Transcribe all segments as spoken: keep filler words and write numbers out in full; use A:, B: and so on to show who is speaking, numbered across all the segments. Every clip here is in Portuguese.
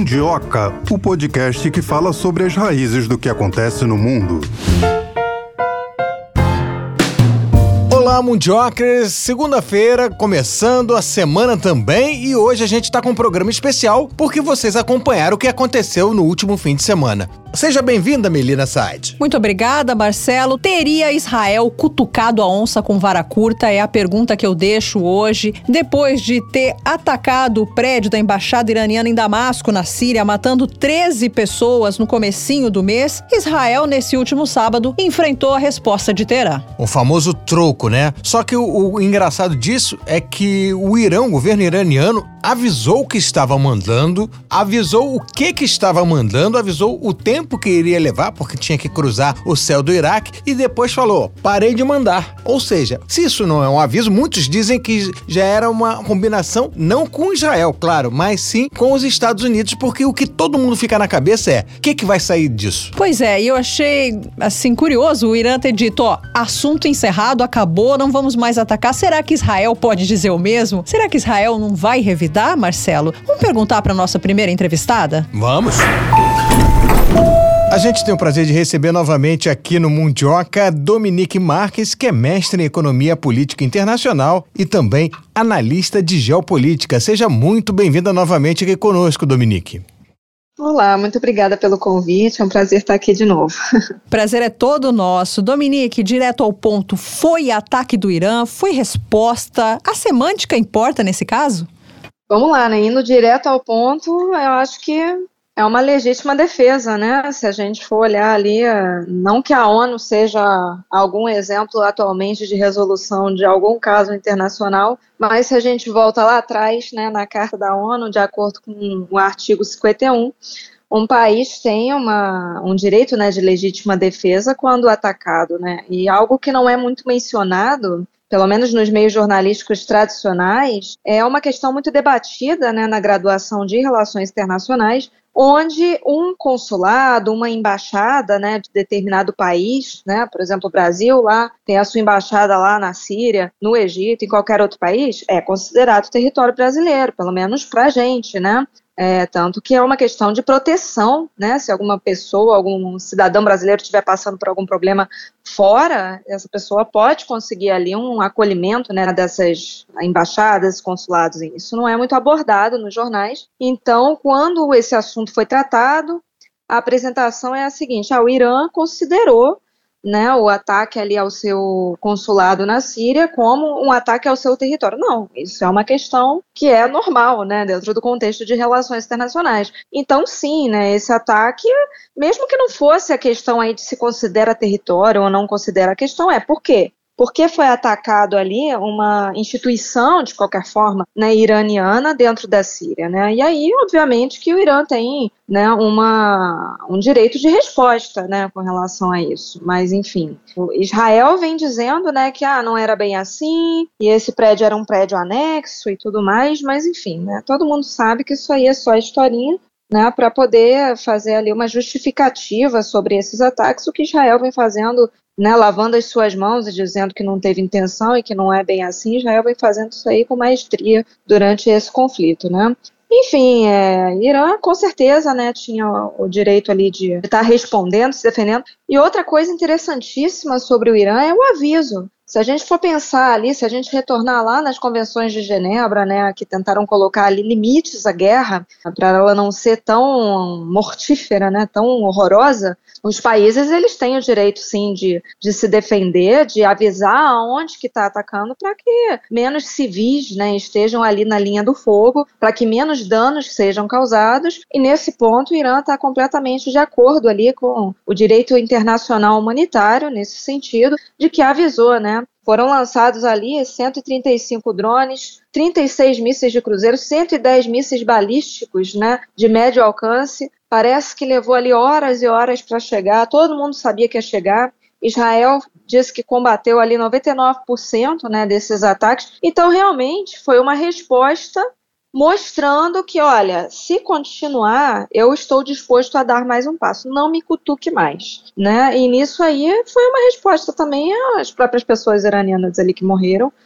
A: Mundioca, o podcast que fala sobre as raízes do que acontece no mundo.
B: Olá, Mundiocas! Segunda-feira, começando a semana também, e hoje a gente está com um programa especial porque vocês acompanharam o que aconteceu no último fim de semana. Seja bem-vinda, Melina Said.
C: Muito obrigada, Marcelo. Teria Israel cutucado a onça com vara curta? É a pergunta que eu deixo hoje. Depois de ter atacado o prédio da Embaixada Iraniana em Damasco, na Síria, matando treze pessoas no comecinho do mês, Israel, nesse último sábado, enfrentou a resposta de Teherã.
B: O famoso troco, né? Só que o, o engraçado disso é que o Irã, o governo iraniano, avisou o que estava mandando, avisou o que que estava mandando, avisou o tempo que iria levar, porque tinha que cruzar o céu do Iraque, e depois falou, parei de mandar. Ou seja, se isso não é um aviso, muitos dizem que já era uma combinação, não com Israel, claro, mas sim com os Estados Unidos, porque o que todo mundo fica na cabeça é, o que que vai sair disso?
C: Pois é, e eu achei, assim, curioso o Irã ter dito, ó, assunto encerrado, acabou, não vamos mais atacar. Será que Israel pode dizer o mesmo? Será que Israel não vai revidar, Marcelo? Vamos perguntar para nossa primeira entrevistada?
B: Vamos! A gente tem o prazer de receber novamente aqui no Mundioca Dominique Marques, que é mestre em Economia Política Internacional e também analista de geopolítica. Seja muito bem-vinda novamente aqui conosco, Dominique.
D: Olá, muito obrigada pelo convite, é um prazer estar aqui de novo.
C: Prazer é todo nosso. Dominique, direto ao ponto, foi ataque do Irã? Foi resposta? A semântica importa nesse caso?
D: Vamos lá, né? Indo direto ao ponto, eu acho que é uma legítima defesa, né? Se a gente for olhar ali, não que a ONU seja algum exemplo atualmente de resolução de algum caso internacional, mas se a gente volta lá atrás, né, na Carta da ONU, de acordo com o artigo cinquenta e um, um país tem uma, um direito, né, de legítima defesa quando atacado, né? E algo que não é muito mencionado, pelo menos nos meios jornalísticos tradicionais, é uma questão muito debatida, né, na graduação de Relações Internacionais, onde um consulado, uma embaixada, né, de determinado país, né, por exemplo, o Brasil lá tem a sua embaixada lá na Síria, no Egito, em qualquer outro país, é considerado território brasileiro, pelo menos para a gente, né? É, tanto que é uma questão de proteção, né? Se alguma pessoa, algum cidadão brasileiro estiver passando por algum problema fora, essa pessoa pode conseguir ali um acolhimento, né, dessas embaixadas, consulados. Isso não é muito abordado nos jornais. Então, quando esse assunto foi tratado, a apresentação é a seguinte: ah, o Irã considerou, né, o ataque ali ao seu consulado na Síria como um ataque ao seu território. Não, isso é uma questão que é normal, né, dentro do contexto de relações internacionais. Então, sim, né, esse ataque, mesmo que não fosse a questão aí de se considera território ou não considera, a questão é por quê? Porque foi atacado ali uma instituição, de qualquer forma, né, iraniana dentro da Síria, né? E aí, obviamente, que o Irã tem, né, uma, um direito de resposta, né, com relação a isso. Mas, enfim, Israel vem dizendo, né, que ah, não era bem assim, e esse prédio era um prédio anexo e tudo mais, mas, enfim, né, todo mundo sabe que isso aí é só historinha, né, para poder fazer ali uma justificativa sobre esses ataques, o que Israel vem fazendo, né, lavando as suas mãos e dizendo que não teve intenção e que não é bem assim. Israel vem fazendo isso aí com maestria durante esse conflito, né. Enfim, é, Irã com certeza, né, tinha o direito ali de estar respondendo, se defendendo. E outra coisa interessantíssima sobre o Irã é o aviso. Se a gente for pensar ali, se a gente retornar lá nas convenções de Genebra, né, que tentaram colocar ali limites à guerra, para ela não ser tão mortífera, né, tão horrorosa, os países eles têm o direito, sim, de, de se defender, de avisar aonde que está atacando, para que menos civis, né, estejam ali na linha do fogo, para que menos danos sejam causados. E nesse ponto o Irã está completamente de acordo ali com o direito internacional humanitário, nesse sentido, de que avisou, né. Foram lançados ali cento e trinta e cinco drones, trinta e seis mísseis de cruzeiro, cento e dez mísseis balísticos, né, de médio alcance. Parece que levou ali horas e horas para chegar, todo mundo sabia que ia chegar. Israel disse que combateu ali noventa e nove por cento, né, desses ataques. Então, realmente, foi uma resposta mostrando que, olha, se continuar, eu estou disposto a dar mais um passo, não me cutuque mais, né? E nisso aí foi uma resposta também às próprias pessoas iranianas ali que morreram,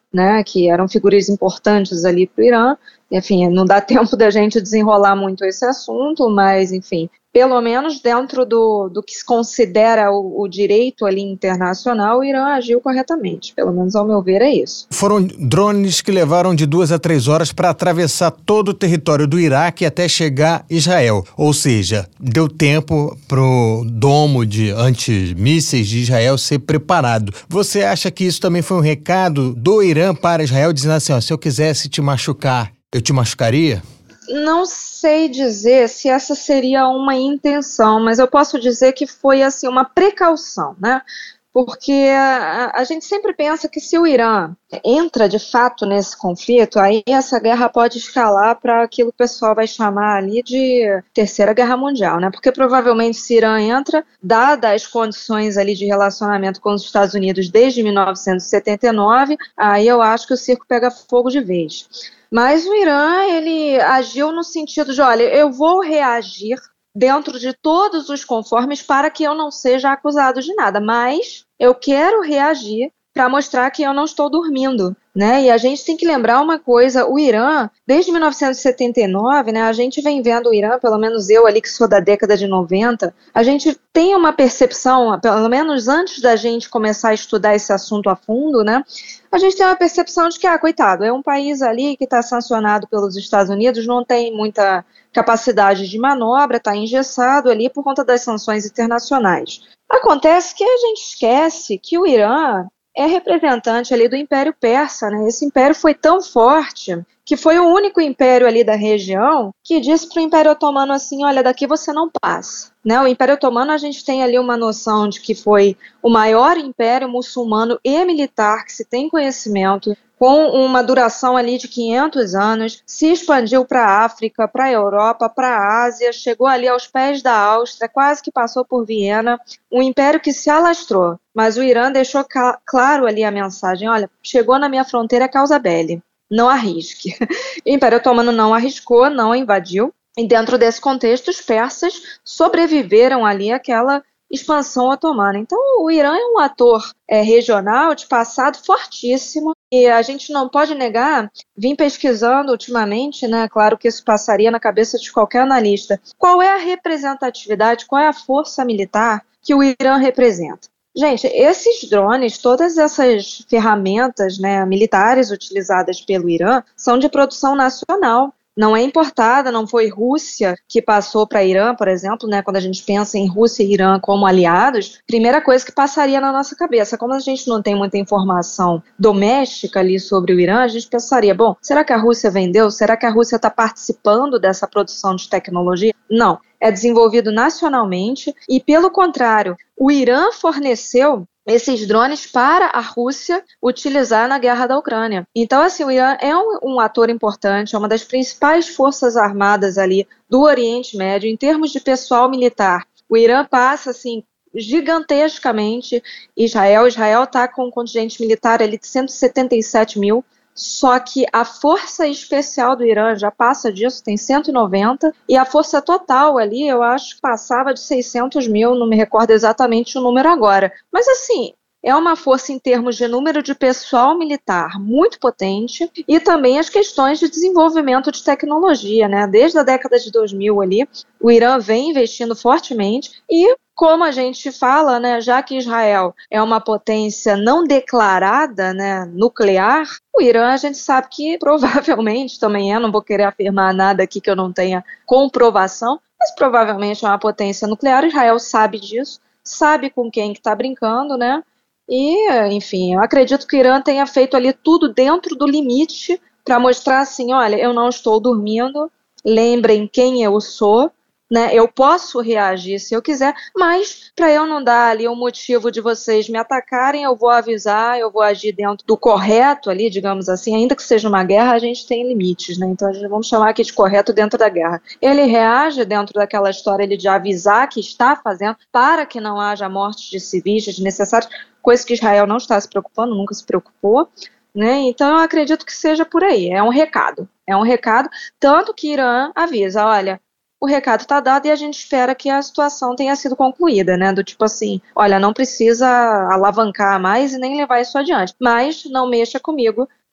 D: né, que eram figuras importantes ali para o Irã. Enfim, não dá tempo da gente desenrolar muito esse assunto, mas, enfim, pelo menos dentro do, do que se considera o, o direito ali internacional, o Irã agiu corretamente. Pelo menos, ao meu ver, é isso.
B: Foram drones que levaram de duas a três horas para atravessar todo o território do Iraque até chegar a Israel. Ou seja, deu tempo para o domo de antimísseis de Israel ser preparado. Você acha que isso também foi um recado do Irã para Israel, dizendo assim, ó, se eu quisesse te machucar, eu te machucaria?
D: Não sei dizer se essa seria uma intenção, mas eu posso dizer que foi assim, uma precaução, né? Porque a, a gente sempre pensa que se o Irã entra de fato nesse conflito, aí essa guerra pode escalar para aquilo que o pessoal vai chamar ali de Terceira Guerra Mundial, né? Porque provavelmente se o Irã entra, dadas as condições ali de relacionamento com os Estados Unidos desde mil novecentos e setenta e nove, aí eu acho que o circo pega fogo de vez. Mas o Irã, ele agiu no sentido de, olha, eu vou reagir dentro de todos os conformes para que eu não seja acusado de nada, mas eu quero reagir para mostrar que eu não estou dormindo, né? E a gente tem que lembrar uma coisa, o Irã, desde mil novecentos e setenta e nove, né, a gente vem vendo o Irã, pelo menos eu ali que sou da década de noventa, a gente tem uma percepção, pelo menos antes da gente começar a estudar esse assunto a fundo, né, a gente tem uma percepção de que, ah, coitado, é um país ali que está sancionado pelos Estados Unidos, não tem muita capacidade de manobra, está engessado ali por conta das sanções internacionais. Acontece que a gente esquece que o Irã é representante ali do Império Persa, né? Esse império foi tão forte que foi o único império ali da região que disse para o Império Otomano assim, olha, daqui você não passa. Né? O Império Otomano, a gente tem ali uma noção de que foi o maior império muçulmano e militar que se tem conhecimento, com uma duração ali de quinhentos anos, se expandiu para a África, para a Europa, para a Ásia, chegou ali aos pés da Áustria, quase que passou por Viena, um império que se alastrou, mas o Irã deixou ca- claro ali a mensagem, olha, chegou na minha fronteira causa belli, não arrisque. O Império Otomano não arriscou, não invadiu, e dentro desse contexto os persas sobreviveram ali àquela expansão otomana. Então o Irã é um ator é, regional de passado fortíssimo e a gente não pode negar, vim pesquisando ultimamente, né, claro que isso passaria na cabeça de qualquer analista, qual é a representatividade, qual é a força militar que o Irã representa. Gente, esses drones, todas essas ferramentas, né, militares utilizadas pelo Irã são de produção nacional. Não é importada, não foi Rússia que passou para Irã, por exemplo, né, quando a gente pensa em Rússia e Irã como aliados, primeira coisa que passaria na nossa cabeça, como a gente não tem muita informação doméstica ali sobre o Irã, a gente pensaria, bom, será que a Rússia vendeu? Será que a Rússia está participando dessa produção de tecnologia? Não, é desenvolvido nacionalmente e, pelo contrário, o Irã forneceu esses drones para a Rússia utilizar na guerra da Ucrânia. Então, assim, o Irã é um, um ator importante, é uma das principais forças armadas ali do Oriente Médio, em termos de pessoal militar. O Irã passa, assim, gigantescamente Israel. Israel está com um contingente militar ali de cento e setenta e sete mil, só que a força especial do Irã já passa disso, tem cento e noventa, e a força total ali, eu acho que passava de seiscentos mil, não me recordo exatamente o número agora. Mas assim, é uma força em termos de número de pessoal militar muito potente e também as questões de desenvolvimento de tecnologia, né? Desde a década de dois mil ali, o Irã vem investindo fortemente e, como a gente fala, né, já que Israel é uma potência não declarada, né, nuclear, o Irã a gente sabe que provavelmente também é, não vou querer afirmar nada aqui que eu não tenha comprovação, mas provavelmente é uma potência nuclear. Israel sabe disso, sabe com quem que está brincando, né? E, enfim, eu acredito que o Irã tenha feito ali tudo dentro do limite para mostrar assim, olha, eu não estou dormindo, lembrem quem eu sou, né? Eu posso reagir se eu quiser, mas para eu não dar ali um motivo de vocês me atacarem, eu vou avisar, eu vou agir dentro do correto ali, digamos assim, ainda que seja uma guerra, a gente tem limites, né? Então a gente vamos chamar aqui de correto dentro da guerra. Ele reage dentro daquela história ele de avisar que está fazendo para que não haja mortes de civis desnecessárias, coisa que Israel não está se preocupando, nunca se preocupou, né? Então eu acredito que seja por aí, é um recado, é um recado, tanto que Irã avisa, olha, o recado está dado e a gente espera que a situação tenha sido concluída, né? Do tipo assim, olha, não precisa alavancar mais e nem levar isso adiante, mas não mexa comigo,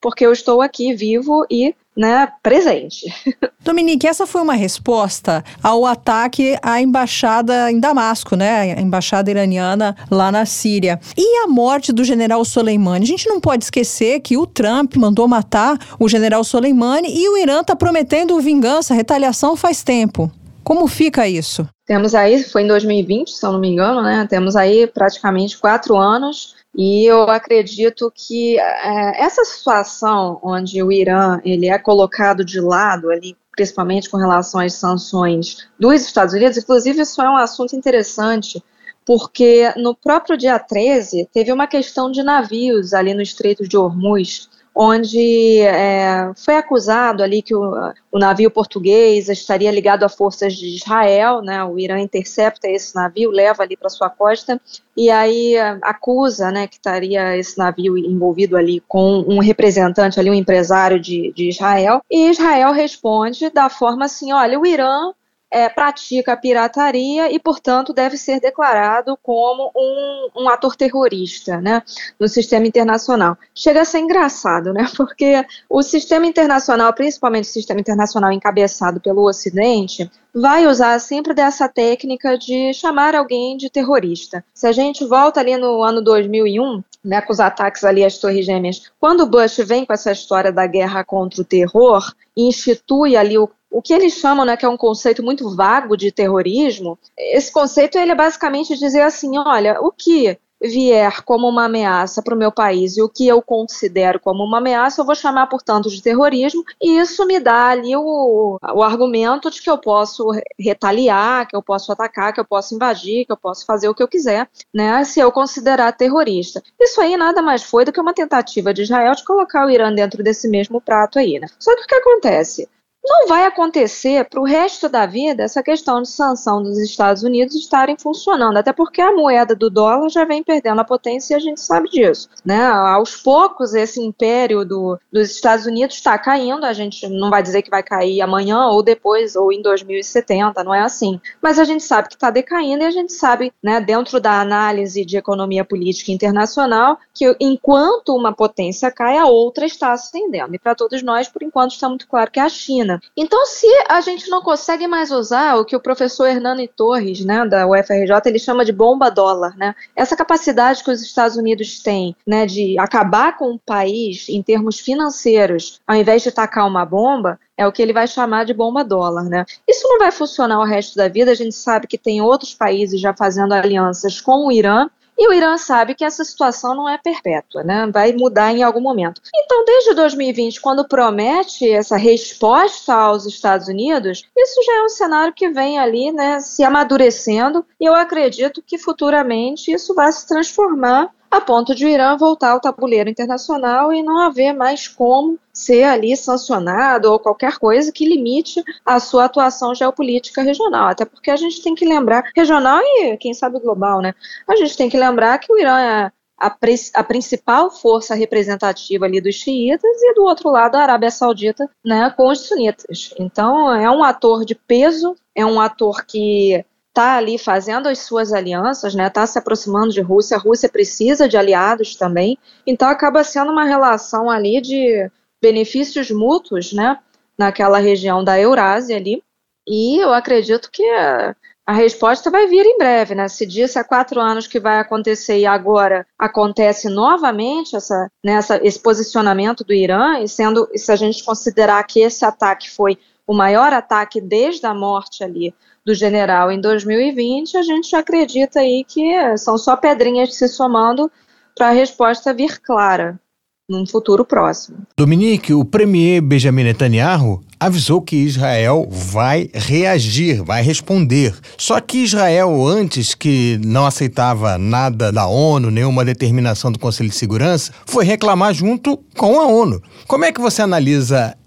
D: porque eu estou aqui vivo e, né, presente.
C: Dominique, essa foi uma resposta ao ataque à embaixada em Damasco, né? A embaixada iraniana lá na Síria. E a morte do general Soleimani? A gente não pode esquecer que o Trump mandou matar o general Soleimani e o Irã está prometendo vingança, retaliação faz tempo. Como fica isso?
D: Temos aí, foi em dois mil e vinte, se eu não me engano, né? Temos aí praticamente quatro anos e eu acredito que é, essa situação onde o Irã ele é colocado de lado ali, principalmente com relação às sanções dos Estados Unidos, inclusive isso é um assunto interessante, porque no próprio dia treze teve uma questão de navios ali no Estreito de Hormuz, onde é, foi acusado ali que o, o navio português estaria ligado a forças de Israel, né? O Irã intercepta esse navio, leva ali para sua costa, e aí acusa, né, que estaria esse navio envolvido ali com um representante ali, um empresário de, de Israel, e Israel responde da forma assim, olha, o Irã É, pratica a pirataria e, portanto, deve ser declarado como um, um ator terrorista, né, no sistema internacional. Chega a ser engraçado, né, porque o sistema internacional, principalmente o sistema internacional encabeçado pelo Ocidente, vai usar sempre dessa técnica de chamar alguém de terrorista. Se a gente volta ali no ano dois mil e um, né, com os ataques ali às Torres Gêmeas, quando o Bush vem com essa história da guerra contra o terror e institui ali o O que eles chamam, né, que é um conceito muito vago de terrorismo, esse conceito ele é basicamente dizer assim, olha, o que vier como uma ameaça para o meu país e o que eu considero como uma ameaça, eu vou chamar, portanto, de terrorismo, e isso me dá ali o, o argumento de que eu posso retaliar, que eu posso atacar, que eu posso invadir, que eu posso fazer o que eu quiser, né, se eu considerar terrorista. Isso aí nada mais foi do que uma tentativa de Israel de colocar o Irã dentro desse mesmo prato aí, né. Só que o que acontece? Não vai acontecer para o resto da vida essa questão de sanção dos Estados Unidos estarem funcionando, até porque a moeda do dólar já vem perdendo a potência e a gente sabe disso, né? Aos poucos esse império do, dos Estados Unidos está caindo, a gente não vai dizer que vai cair amanhã ou depois ou em dois mil e setenta, não é assim, mas a gente sabe que está decaindo e a gente sabe, né, dentro da análise de economia política internacional, que enquanto uma potência cai, a outra está ascendendo, e para todos nós, por enquanto, está muito claro que é a China. Então, se a gente não consegue mais usar o que o professor Hernani Torres, né, da U F R J, ele chama de bomba dólar, né, essa capacidade que os Estados Unidos têm, né, de acabar com o país em termos financeiros, ao invés de tacar uma bomba, é o que ele vai chamar de bomba dólar, né. Isso não vai funcionar o resto da vida, a gente sabe que tem outros países já fazendo alianças com o Irã, e o Irã sabe que essa situação não é perpétua, né? Vai mudar em algum momento. Então, desde dois mil e vinte, quando promete essa resposta aos Estados Unidos, isso já é um cenário que vem ali, né, se amadurecendo, e eu acredito que futuramente isso vai se transformar a ponto de o Irã voltar ao tabuleiro internacional e não haver mais como ser ali sancionado ou qualquer coisa que limite a sua atuação geopolítica regional, até porque a gente tem que lembrar, regional e quem sabe global, né? A gente tem que lembrar que o Irã é a, a principal força representativa ali dos xiitas e do outro lado a Arábia Saudita, né, com os sunitas. Então é um ator de peso, é um ator que está ali fazendo as suas alianças, né, está se aproximando de Rússia, a Rússia precisa de aliados também, então acaba sendo uma relação ali de benefícios mútuos, né, naquela região da Eurásia ali, e eu acredito que a, a resposta vai vir em breve, né, se disse há quatro anos que vai acontecer e agora acontece novamente essa, né, essa, esse posicionamento do Irã, e sendo, se a gente considerar que esse ataque foi o maior ataque desde a morte ali do general em dois mil e vinte, a gente acredita aí que são só pedrinhas se somando para a resposta vir clara num futuro próximo.
B: Dominique, o premier Benjamin Netanyahu avisou que Israel vai reagir, vai responder. Só que Israel, antes, que não aceitava nada da ONU, nenhuma determinação do Conselho de Segurança, foi reclamar junto com a ONU. Como é que você analisa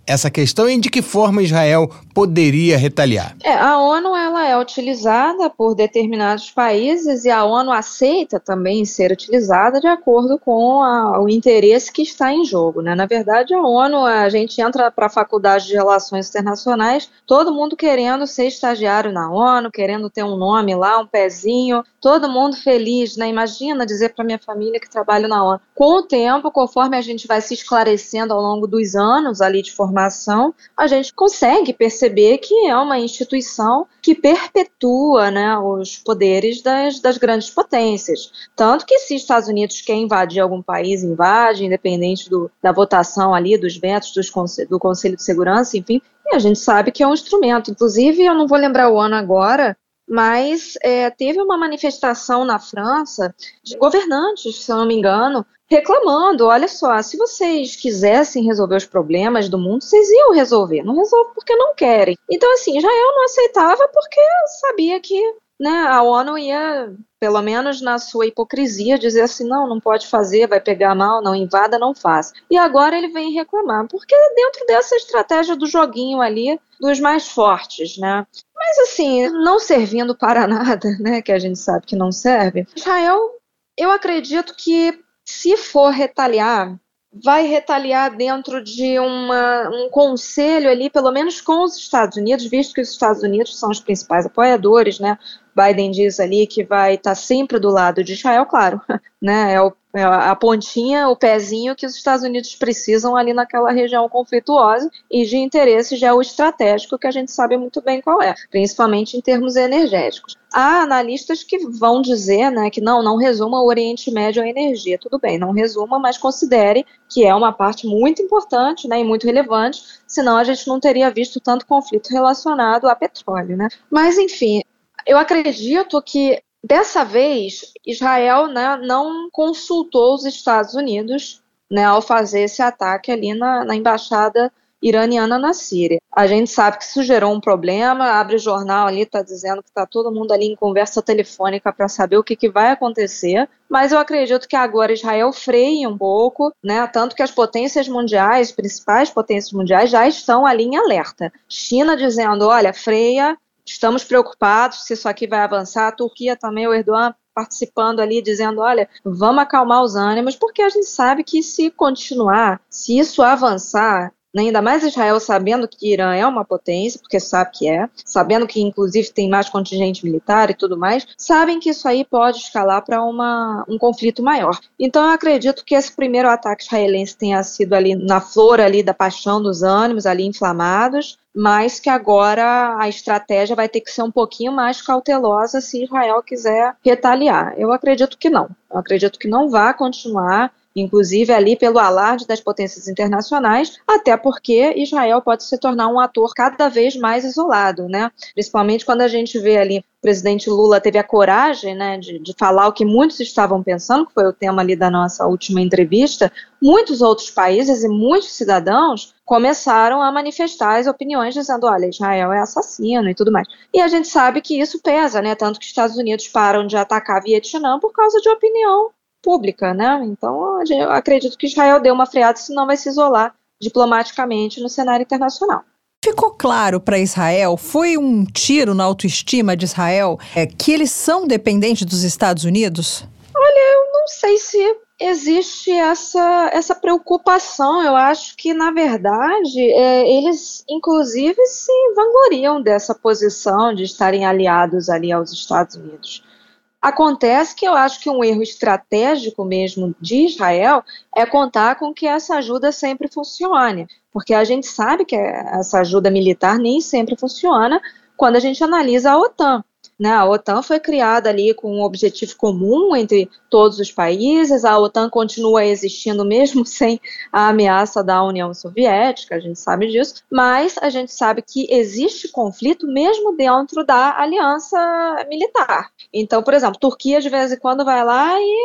B: essa questão e de que forma Israel poderia retaliar?
D: É, a ONU ela é utilizada por determinados países e a ONU aceita também ser utilizada de acordo com a, o interesse que está em jogo, né? Na verdade, a ONU, a gente entra para a Faculdade de Relações Internacionais, todo mundo querendo ser estagiário na ONU, querendo ter um nome lá, um pezinho, todo mundo feliz, né? Imagina dizer para minha família que trabalho na ONU. Com o tempo, conforme a gente vai se esclarecendo ao longo dos anos ali de formação, a gente consegue perceber que é uma instituição que perpetua, né, os poderes das, das grandes potências. Tanto que se Estados Unidos quer invadir algum país, invade, independente do, da votação ali, dos vetos dos conse- do Conselho de Segurança, enfim, e a gente sabe que é um instrumento. Inclusive, eu não vou lembrar o ano agora, mas é, teve uma manifestação na França de governantes, se eu não me engano, reclamando, olha só, se vocês quisessem resolver os problemas do mundo, vocês iam resolver, não resolvem porque não querem. Então, assim, Israel não aceitava porque sabia que, né, a ONU ia, pelo menos na sua hipocrisia, dizer assim, não, não pode fazer, vai pegar mal, não invada, não faça. E agora ele vem reclamar, porque é dentro dessa estratégia do joguinho ali, dos mais fortes, né? Mas, assim, não servindo para nada, né, que a gente sabe que não serve, Israel, eu acredito que se for retaliar, vai retaliar dentro de uma, um conselho ali, pelo menos com os Estados Unidos, visto que os Estados Unidos são os principais apoiadores, né? Biden diz ali que vai estar sempre do lado de Israel, claro, né? É, o, é a pontinha, o pezinho que os Estados Unidos precisam ali naquela região conflituosa e de interesse geoestratégico que a gente sabe muito bem qual é, principalmente em termos energéticos. Há analistas que vão dizer, né, que não, não resuma o Oriente Médio à energia. Tudo bem, não resuma, mas considere que é uma parte muito importante, né, e muito relevante, senão a gente não teria visto tanto conflito relacionado a petróleo, né? Mas, enfim, eu acredito que dessa vez Israel, né, não consultou os Estados Unidos, né, ao fazer esse ataque ali na, na embaixada iraniana na Síria. A gente sabe que isso gerou um problema, abre o jornal ali, está dizendo que está todo mundo ali em conversa telefônica para saber o que, que vai acontecer, mas eu acredito que agora Israel freie um pouco, né, tanto que as potências mundiais, principais potências mundiais, já estão ali em alerta. China dizendo, olha, freia, estamos preocupados se isso aqui vai avançar, a Turquia também, o Erdogan participando ali, dizendo, olha, vamos acalmar os ânimos, porque a gente sabe que se continuar, se isso avançar, ainda mais Israel sabendo que Irã é uma potência, porque sabe que é, sabendo que inclusive tem mais contingente militar e tudo mais, sabem que isso aí pode escalar para um conflito maior. Então eu acredito que esse primeiro ataque israelense tenha sido ali na flor ali da paixão dos ânimos, ali inflamados, mas que agora a estratégia vai ter que ser um pouquinho mais cautelosa se Israel quiser retaliar. Eu acredito que não. Eu acredito que não vai continuar, inclusive ali pelo alarde das potências internacionais, até porque Israel pode se tornar um ator cada vez mais isolado, né? Principalmente quando a gente vê ali o presidente Lula teve a coragem, né, de, de falar o que muitos estavam pensando, que foi o tema ali da nossa última entrevista. Muitos outros países e muitos cidadãos começaram a manifestar as opiniões dizendo, olha, Israel é assassino e tudo mais. E a gente sabe que isso pesa, né? Tanto que os Estados Unidos param de atacar Vietnã por causa de opinião pública, né? Então, eu acredito que Israel deu uma freada, senão vai se isolar diplomaticamente no cenário internacional.
C: Ficou claro para Israel, foi um tiro na autoestima de Israel, é, que eles são dependentes dos Estados Unidos?
D: Olha, eu não sei se existe essa, essa preocupação. Eu acho que, na verdade, é, eles, inclusive, se vangloriam dessa posição de estarem aliados ali aos Estados Unidos. Acontece que eu acho que um erro estratégico mesmo de Israel é contar com que essa ajuda sempre funcione, porque a gente sabe que essa ajuda militar nem sempre funciona quando a gente analisa a OTAN. Né, a OTAN foi criada ali com um objetivo comum entre todos os países, a OTAN continua existindo mesmo sem a ameaça da União Soviética, a gente sabe disso, mas a gente sabe que existe conflito mesmo dentro da aliança militar. Então, por exemplo, Turquia de vez em quando vai lá e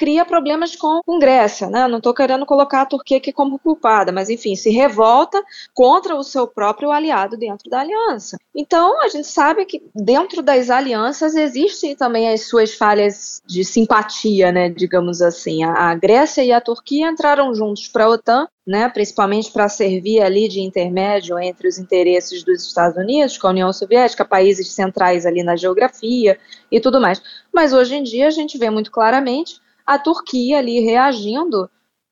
D: cria problemas com, com Grécia, né? Não estou querendo colocar a Turquia aqui como culpada, mas enfim, se revolta contra o seu próprio aliado dentro da aliança. Então, a gente sabe que dentro das alianças existem também as suas falhas de simpatia, né? Digamos assim. A, a Grécia e a Turquia entraram juntos para a OTAN, né, principalmente para servir ali de intermédio entre os interesses dos Estados Unidos com a União Soviética, países centrais ali na geografia e tudo mais. Mas hoje em dia a gente vê muito claramente a Turquia ali reagindo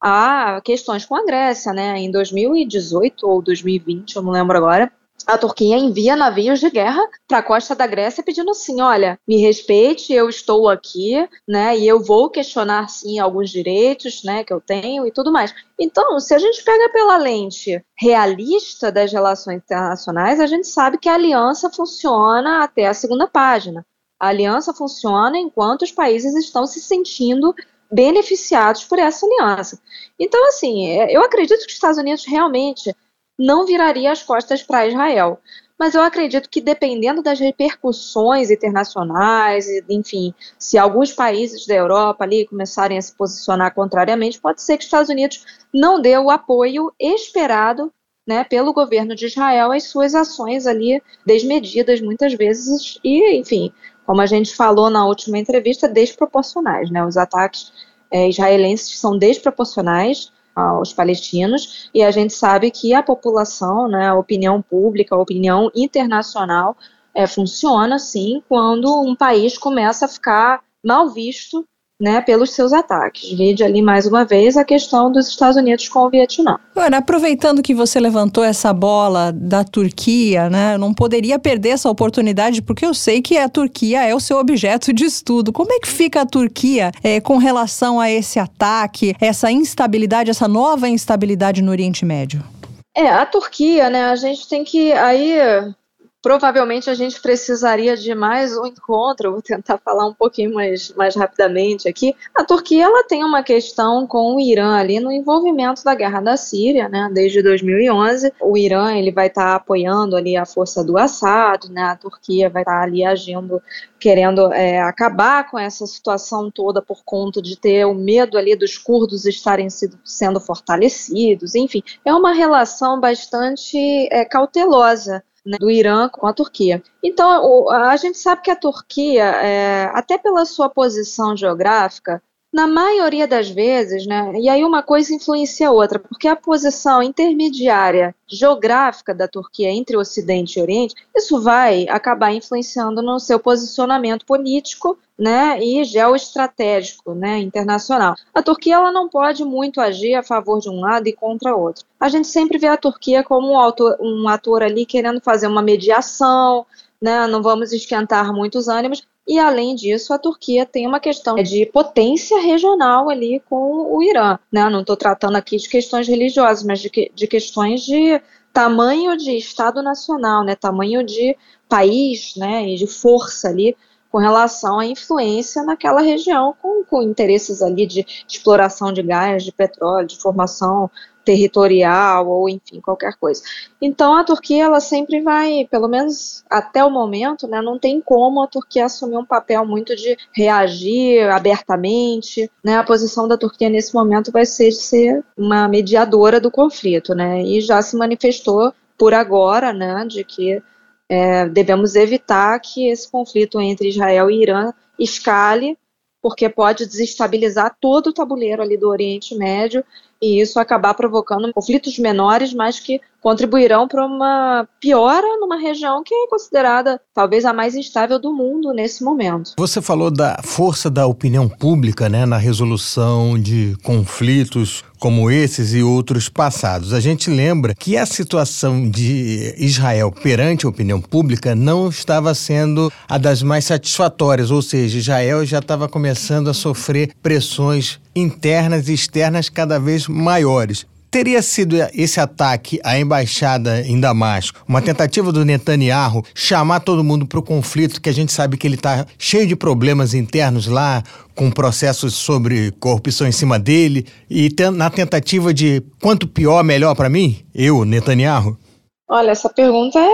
D: a questões com a Grécia, né? Em dois mil e dezoito ou dois mil e vinte, eu não lembro agora, a Turquia envia navios de guerra para a costa da Grécia pedindo assim, olha, me respeite, eu estou aqui, né, e eu vou questionar, sim, alguns direitos, né, que eu tenho e tudo mais. Então, se a gente pega pela lente realista das relações internacionais, a gente sabe que a aliança funciona até a segunda página. A aliança funciona enquanto os países estão se sentindo beneficiados por essa aliança. Então, assim, eu acredito que os Estados Unidos realmente não viraria as costas para Israel. Mas eu acredito que dependendo das repercussões internacionais, enfim, se alguns países da Europa ali começarem a se posicionar contrariamente, pode ser que os Estados Unidos não dê o apoio esperado, né, pelo governo de Israel às suas ações ali desmedidas muitas vezes e, enfim, como a gente falou na última entrevista, desproporcionais, né? Os ataques é, israelenses são desproporcionais aos palestinos, e a gente sabe que a população, né, a opinião pública, a opinião internacional é, funciona sim quando um país começa a ficar mal visto, né, pelos seus ataques. Vide ali mais uma vez a questão dos Estados Unidos com o Vietnã.
C: Agora, aproveitando que você levantou essa bola da Turquia, né, eu não poderia perder essa oportunidade porque eu sei que a Turquia é o seu objeto de estudo. Como é que fica a Turquia é, com relação a esse ataque, essa instabilidade, essa nova instabilidade no Oriente Médio?
D: É, a Turquia, né, a gente tem que aí... Provavelmente a gente precisaria de mais um encontro, eu vou tentar falar um pouquinho mais, mais rapidamente aqui. A Turquia ela tem uma questão com o Irã ali no envolvimento da guerra da Síria, né, desde dois mil e onze. O Irã ele vai estar tá apoiando ali a força do Assad, né, a Turquia vai estar tá ali agindo, querendo é, acabar com essa situação toda por conta de ter o medo ali dos curdos estarem sido, sendo fortalecidos, enfim. É uma relação bastante é, cautelosa, né, do Irã com a Turquia. Então, a gente sabe que a Turquia, é, até pela sua posição geográfica, na maioria das vezes, né, e aí uma coisa influencia a outra, porque a posição intermediária geográfica da Turquia entre o Ocidente e o Oriente, isso vai acabar influenciando no seu posicionamento político, né, e geoestratégico, né, internacional. A Turquia ela não pode muito agir a favor de um lado e contra outro. A gente sempre vê a Turquia como um ator, um ator ali querendo fazer uma mediação, né, não vamos esquentar muitos ânimos. E, além disso, a Turquia tem uma questão de potência regional ali com o Irã, né? Não estou tratando aqui de questões religiosas, mas de, que, de questões de tamanho de Estado nacional, né? Tamanho de país, né? E de força ali com relação à influência naquela região, com, com interesses ali de, de exploração de gás, de petróleo, de formação territorial ou enfim, qualquer coisa. Então a Turquia ela sempre vai, pelo menos até o momento, né, não tem como a Turquia assumir um papel muito de reagir abertamente, né, a posição da Turquia nesse momento vai ser de ser uma mediadora do conflito, né, e já se manifestou por agora, né, de que é, devemos evitar que esse conflito entre Israel e Irã escale, porque pode desestabilizar todo o tabuleiro ali do Oriente Médio e isso acabar provocando conflitos menores, mas que contribuirão para uma piora numa região que é considerada talvez a mais instável do mundo nesse momento.
B: Você falou da força da opinião pública, né, na resolução de conflitos como esses e outros passados. A gente lembra que a situação de Israel perante a opinião pública não estava sendo a das mais satisfatórias, ou seja, Israel já estava começando a sofrer pressões internas e externas cada vez maiores. Teria sido esse ataque à embaixada em Damasco uma tentativa do Netanyahu chamar todo mundo para o conflito, que a gente sabe que ele está cheio de problemas internos lá, com processos sobre corrupção em cima dele, e na tentativa de quanto pior, melhor para mim? Eu, Netanyahu?
D: Olha, essa pergunta é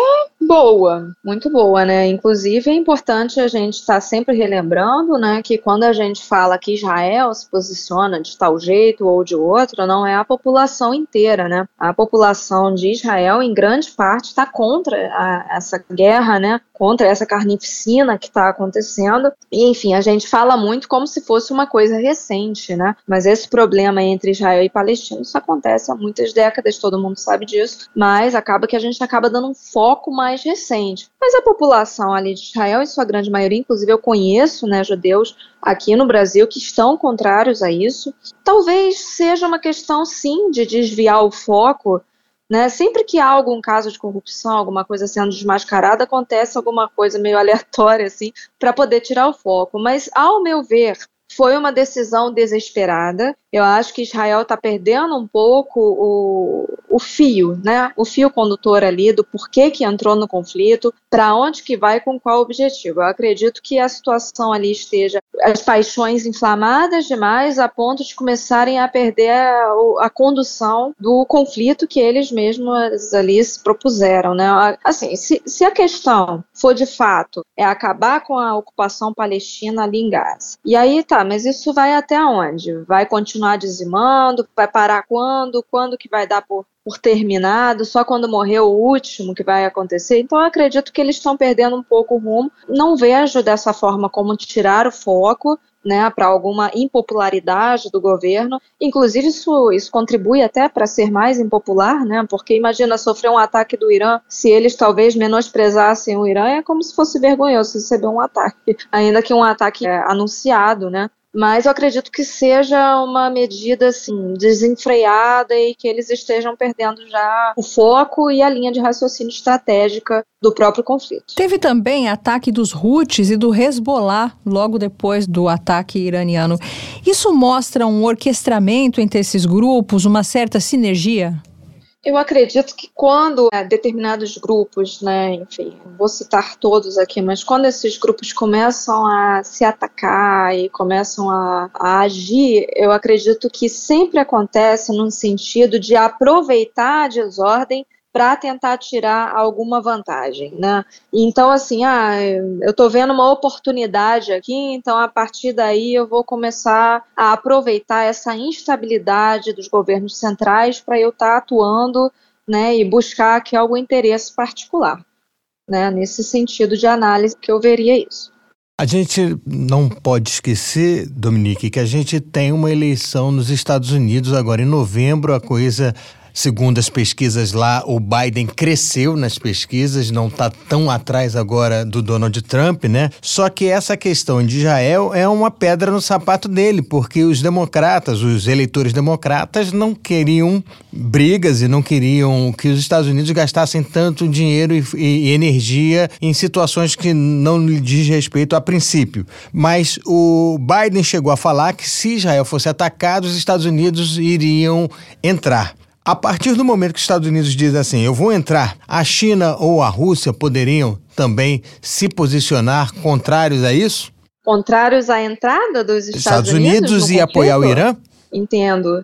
D: boa, muito boa, né? Inclusive é importante a gente estar sempre relembrando, né, que quando a gente fala que Israel se posiciona de tal jeito ou de outro, não é a população inteira, né? A população de Israel, em grande parte, está contra a, essa guerra, né? Contra essa carnificina que está acontecendo. E, enfim, a gente fala muito como se fosse uma coisa recente, né? Mas esse problema entre Israel e Palestina, isso acontece há muitas décadas, todo mundo sabe disso, mas acaba que a gente acaba dando um foco mais recente. Mas a população ali de Israel, em sua grande maioria, inclusive eu conheço, né, judeus aqui no Brasil que estão contrários a isso. Talvez seja uma questão, sim, de desviar o foco, né? Sempre que há algum caso de corrupção, alguma coisa sendo desmascarada, acontece alguma coisa meio aleatória, assim, para poder tirar o foco. Mas, ao meu ver, foi uma decisão desesperada. Eu acho que Israel está perdendo um pouco o, o fio, né? O fio condutor ali do porquê que entrou no conflito, para onde que vai, com qual objetivo. Eu acredito que a situação ali esteja, as paixões inflamadas demais a ponto de começarem a perder a, a condução do conflito que eles mesmos ali se propuseram, né? Assim, se, se a questão for de fato é acabar com a ocupação palestina ali em Gaza, e aí tá, mas isso vai até onde? Vai continuar dizimando? Vai parar quando? Quando que vai dar por, por terminado? Só quando morrer o último que vai acontecer? Então eu acredito que eles estão perdendo um pouco o rumo. Não vejo dessa forma como tirar o foco, né, para alguma impopularidade do governo. Inclusive isso, isso contribui até para ser mais impopular, né, porque imagina sofrer um ataque do Irã, se eles talvez menosprezassem o Irã, é como se fosse vergonhoso receber um ataque, ainda que um ataque é anunciado, né. Mas eu acredito que seja uma medida assim, desenfreada e que eles estejam perdendo já o foco e a linha de raciocínio estratégica do próprio conflito.
C: Teve também ataque dos Houthis e do Hezbollah logo depois do ataque iraniano. Isso mostra um orquestramento entre esses grupos, uma certa sinergia?
D: Eu acredito que quando é, determinados grupos, né, enfim, vou citar todos aqui, mas quando esses grupos começam a se atacar e começam a, a agir, eu acredito que sempre acontece num sentido de aproveitar a desordem para tentar tirar alguma vantagem, né? Então, assim, ah, eu estou vendo uma oportunidade aqui, então a partir daí eu vou começar a aproveitar essa instabilidade dos governos centrais para eu estar tá atuando, né, e buscar aqui algum interesse particular, né? Nesse sentido de análise que eu veria isso.
B: A gente não pode esquecer, Dominique, que a gente tem uma eleição nos Estados Unidos agora em novembro, a coisa... Segundo as pesquisas lá, o Biden cresceu nas pesquisas, não está tão atrás agora do Donald Trump, né? Só que essa questão de Israel é uma pedra no sapato dele, porque os democratas, os eleitores democratas não queriam brigas e não queriam que os Estados Unidos gastassem tanto dinheiro e, e energia em situações que não lhe diz respeito a princípio. Mas o Biden chegou a falar que se Israel fosse atacado, os Estados Unidos iriam entrar. A partir do momento que os Estados Unidos dizem assim, eu vou entrar, a China ou a Rússia poderiam também se posicionar contrários a isso?
D: Contrários à entrada dos Estados,
B: Estados Unidos, Unidos e apoiar o Irã?
D: Entendo.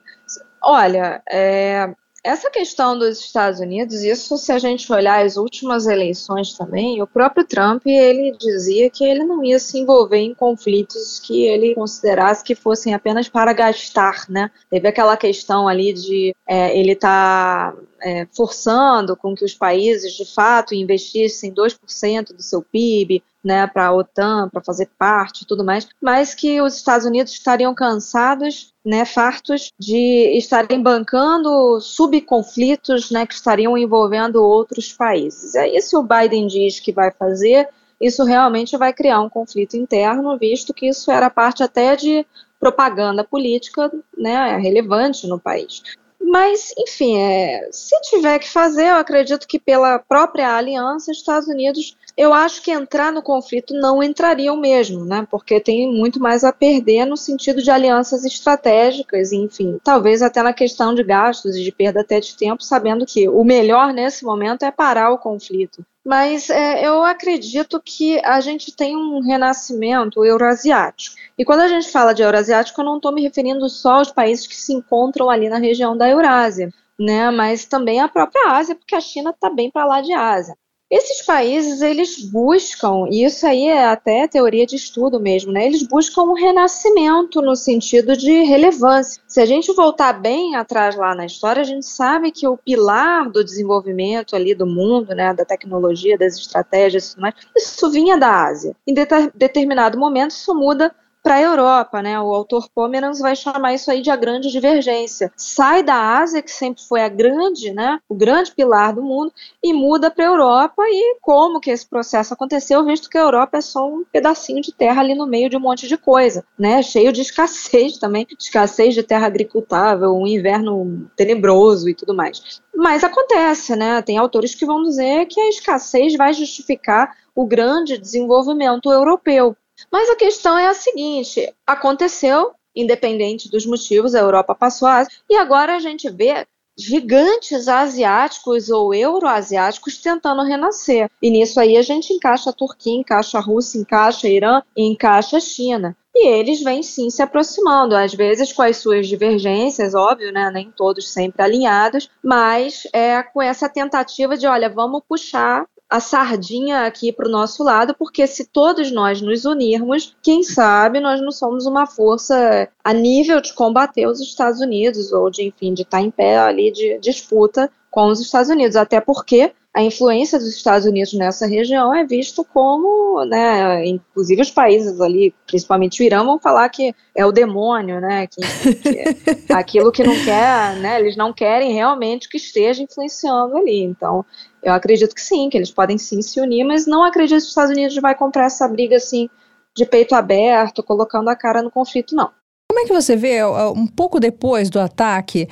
D: Olha, é, essa questão dos Estados Unidos, isso se a gente olhar as últimas eleições também, o próprio Trump, ele dizia que ele não ia se envolver em conflitos que ele considerasse que fossem apenas para gastar, né? Teve aquela questão ali de é, ele estar... Tá, É, forçando com que os países, de fato, investissem dois por cento do seu P I B, né, para a OTAN, para fazer parte e tudo mais, mas que os Estados Unidos estariam cansados, né, fartos de estarem bancando subconflitos, né, que estariam envolvendo outros países. É isso que o Biden diz que vai fazer, isso realmente vai criar um conflito interno, visto que isso era parte até de propaganda política, né, relevante no país. Mas, enfim, é, se tiver que fazer, eu acredito que pela própria aliança, Estados Unidos, eu acho que entrar no conflito não entrariam mesmo, né? Porque tem muito mais a perder no sentido de alianças estratégicas, enfim, talvez até na questão de gastos e de perda até de tempo, sabendo que o melhor nesse momento é parar o conflito. Mas é, eu acredito que a gente tem um renascimento eurasiático. E quando a gente fala de eurasiático, eu não estou me referindo só aos países que se encontram ali na região da Eurásia, né? Mas também a própria Ásia, porque a China está bem para lá de Ásia. Esses países, eles buscam, e isso aí é até teoria de estudo mesmo, né? Eles buscam um renascimento no sentido de relevância. Se a gente voltar bem atrás lá na história, a gente sabe que o pilar do desenvolvimento ali do mundo, né, da tecnologia, das estratégias, tudo mais, isso vinha da Ásia. Em de- determinado momento, isso muda para a Europa, né? O autor Pomeranz vai chamar isso aí de a grande divergência. Sai da Ásia, que sempre foi a grande, né, o grande pilar do mundo, e muda para a Europa. E como que esse processo aconteceu, visto que a Europa é só um pedacinho de terra ali no meio de um monte de coisa, né? Cheio de escassez também, escassez de terra agricultável, um inverno tenebroso e tudo mais. Mas acontece, né? Tem autores que vão dizer que a escassez vai justificar o grande desenvolvimento europeu. Mas a questão é a seguinte, aconteceu, independente dos motivos, a Europa passou a Ásia, e agora a gente vê gigantes asiáticos ou euroasiáticos tentando renascer. E nisso aí a gente encaixa a Turquia, encaixa a Rússia, encaixa a Irã e encaixa a China. E eles vêm sim se aproximando, às vezes com as suas divergências, óbvio, né? Nem todos sempre alinhados, mas é com essa tentativa de, olha, vamos puxar a sardinha aqui para o nosso lado, porque se todos nós nos unirmos, quem sabe nós não somos uma força a nível de combater os Estados Unidos, ou de, enfim, de estar em pé ali de disputa com os Estados Unidos, até porque a influência dos Estados Unidos nessa região é vista como, né, inclusive os países ali, principalmente o Irã, vão falar que é o demônio, né, que, que é aquilo que não quer, né, eles não querem realmente que esteja influenciando ali. Então, eu acredito que sim, que eles podem sim se unir, mas não acredito que os Estados Unidos vai comprar essa briga assim de peito aberto, colocando a cara no conflito, não.
C: Como é que você vê, um pouco depois do ataque,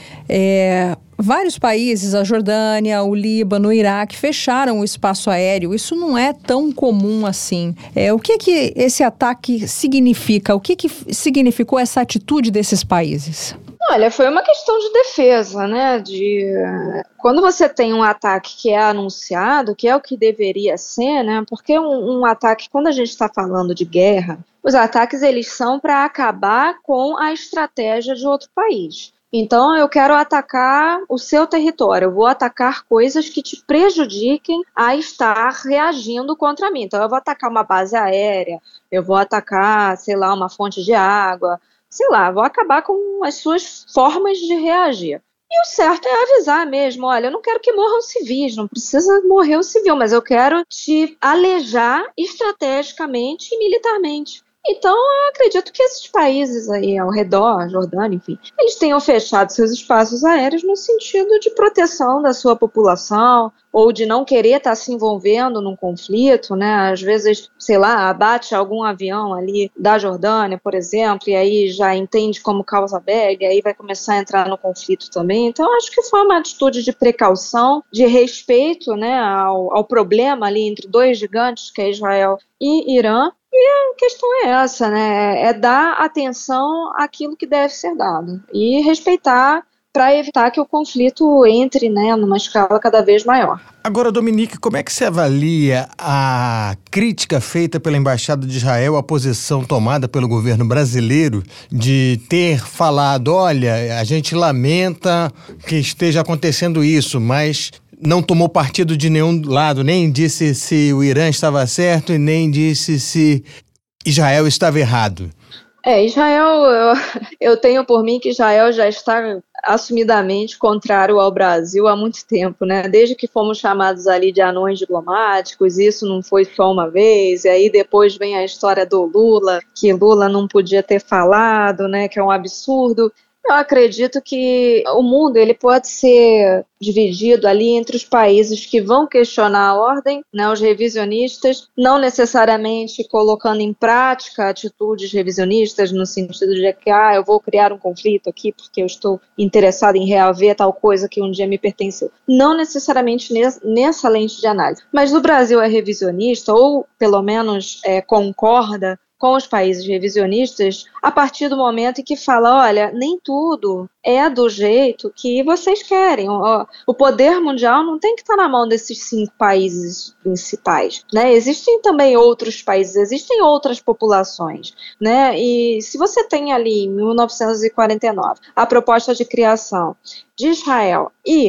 C: é, vários países, a Jordânia, o Líbano, o Iraque, fecharam o espaço aéreo. Isso não é tão comum assim. É, o que que esse ataque significa? O que que significou essa atitude desses países?
D: Olha, foi uma questão de defesa, né? De quando você tem um ataque que é anunciado, que é o que deveria ser, né? Porque um, um ataque, quando a gente está falando de guerra, os ataques eles são para acabar com a estratégia de outro país. Então, eu quero atacar o seu território, eu vou atacar coisas que te prejudiquem a estar reagindo contra mim. Então, eu vou atacar uma base aérea, eu vou atacar, sei lá, uma fonte de água, sei lá, vou acabar com as suas formas de reagir. E o certo é avisar mesmo, olha, eu não quero que morram civis, não precisa morrer o civil, mas eu quero te alejar estrategicamente e militarmente. Então, eu acredito que esses países aí ao redor, Jordânia, enfim, eles tenham fechado seus espaços aéreos no sentido de proteção da sua população ou de não querer estar se envolvendo num conflito, né? Às vezes, sei lá, abate algum avião ali da Jordânia, por exemplo, e aí já entende como causa belga, e aí vai começar a entrar no conflito também. Então, acho que foi uma atitude de precaução, de respeito, né, ao, ao problema ali entre dois gigantes, que é Israel e Irã. E a questão é essa, né? É dar atenção àquilo que deve ser dado e respeitar para evitar que o conflito entre, né, numa escala cada vez maior.
B: Agora, Dominique, como é que você avalia a crítica feita pela Embaixada de Israel à posição tomada pelo governo brasileiro de ter falado, olha, a gente lamenta que esteja acontecendo isso, mas não tomou partido de nenhum lado, nem disse se o Irã estava certo e nem disse se Israel estava errado?
D: É, Israel, eu, eu tenho por mim que Israel já está assumidamente contrário ao Brasil há muito tempo, né? Desde que fomos chamados ali de anões diplomáticos, isso não foi só uma vez, e aí depois vem a história do Lula, que Lula não podia ter falado, né? Que é um absurdo. Eu acredito que o mundo ele pode ser dividido ali entre os países que vão questionar a ordem, né, os revisionistas, não necessariamente colocando em prática atitudes revisionistas no sentido de que ah, eu vou criar um conflito aqui porque eu estou interessado em reaver tal coisa que um dia me pertenceu. Não necessariamente nessa lente de análise. Mas o Brasil é revisionista ou pelo menos é, concorda com os países revisionistas a partir do momento em que fala, olha, nem tudo é do jeito que vocês querem. O poder mundial não tem que estar na mão desses cinco países principais, né? Existem também outros países, existem outras populações, né? E se você tem ali, em mil novecentos e quarenta e nove, a proposta de criação de Israel e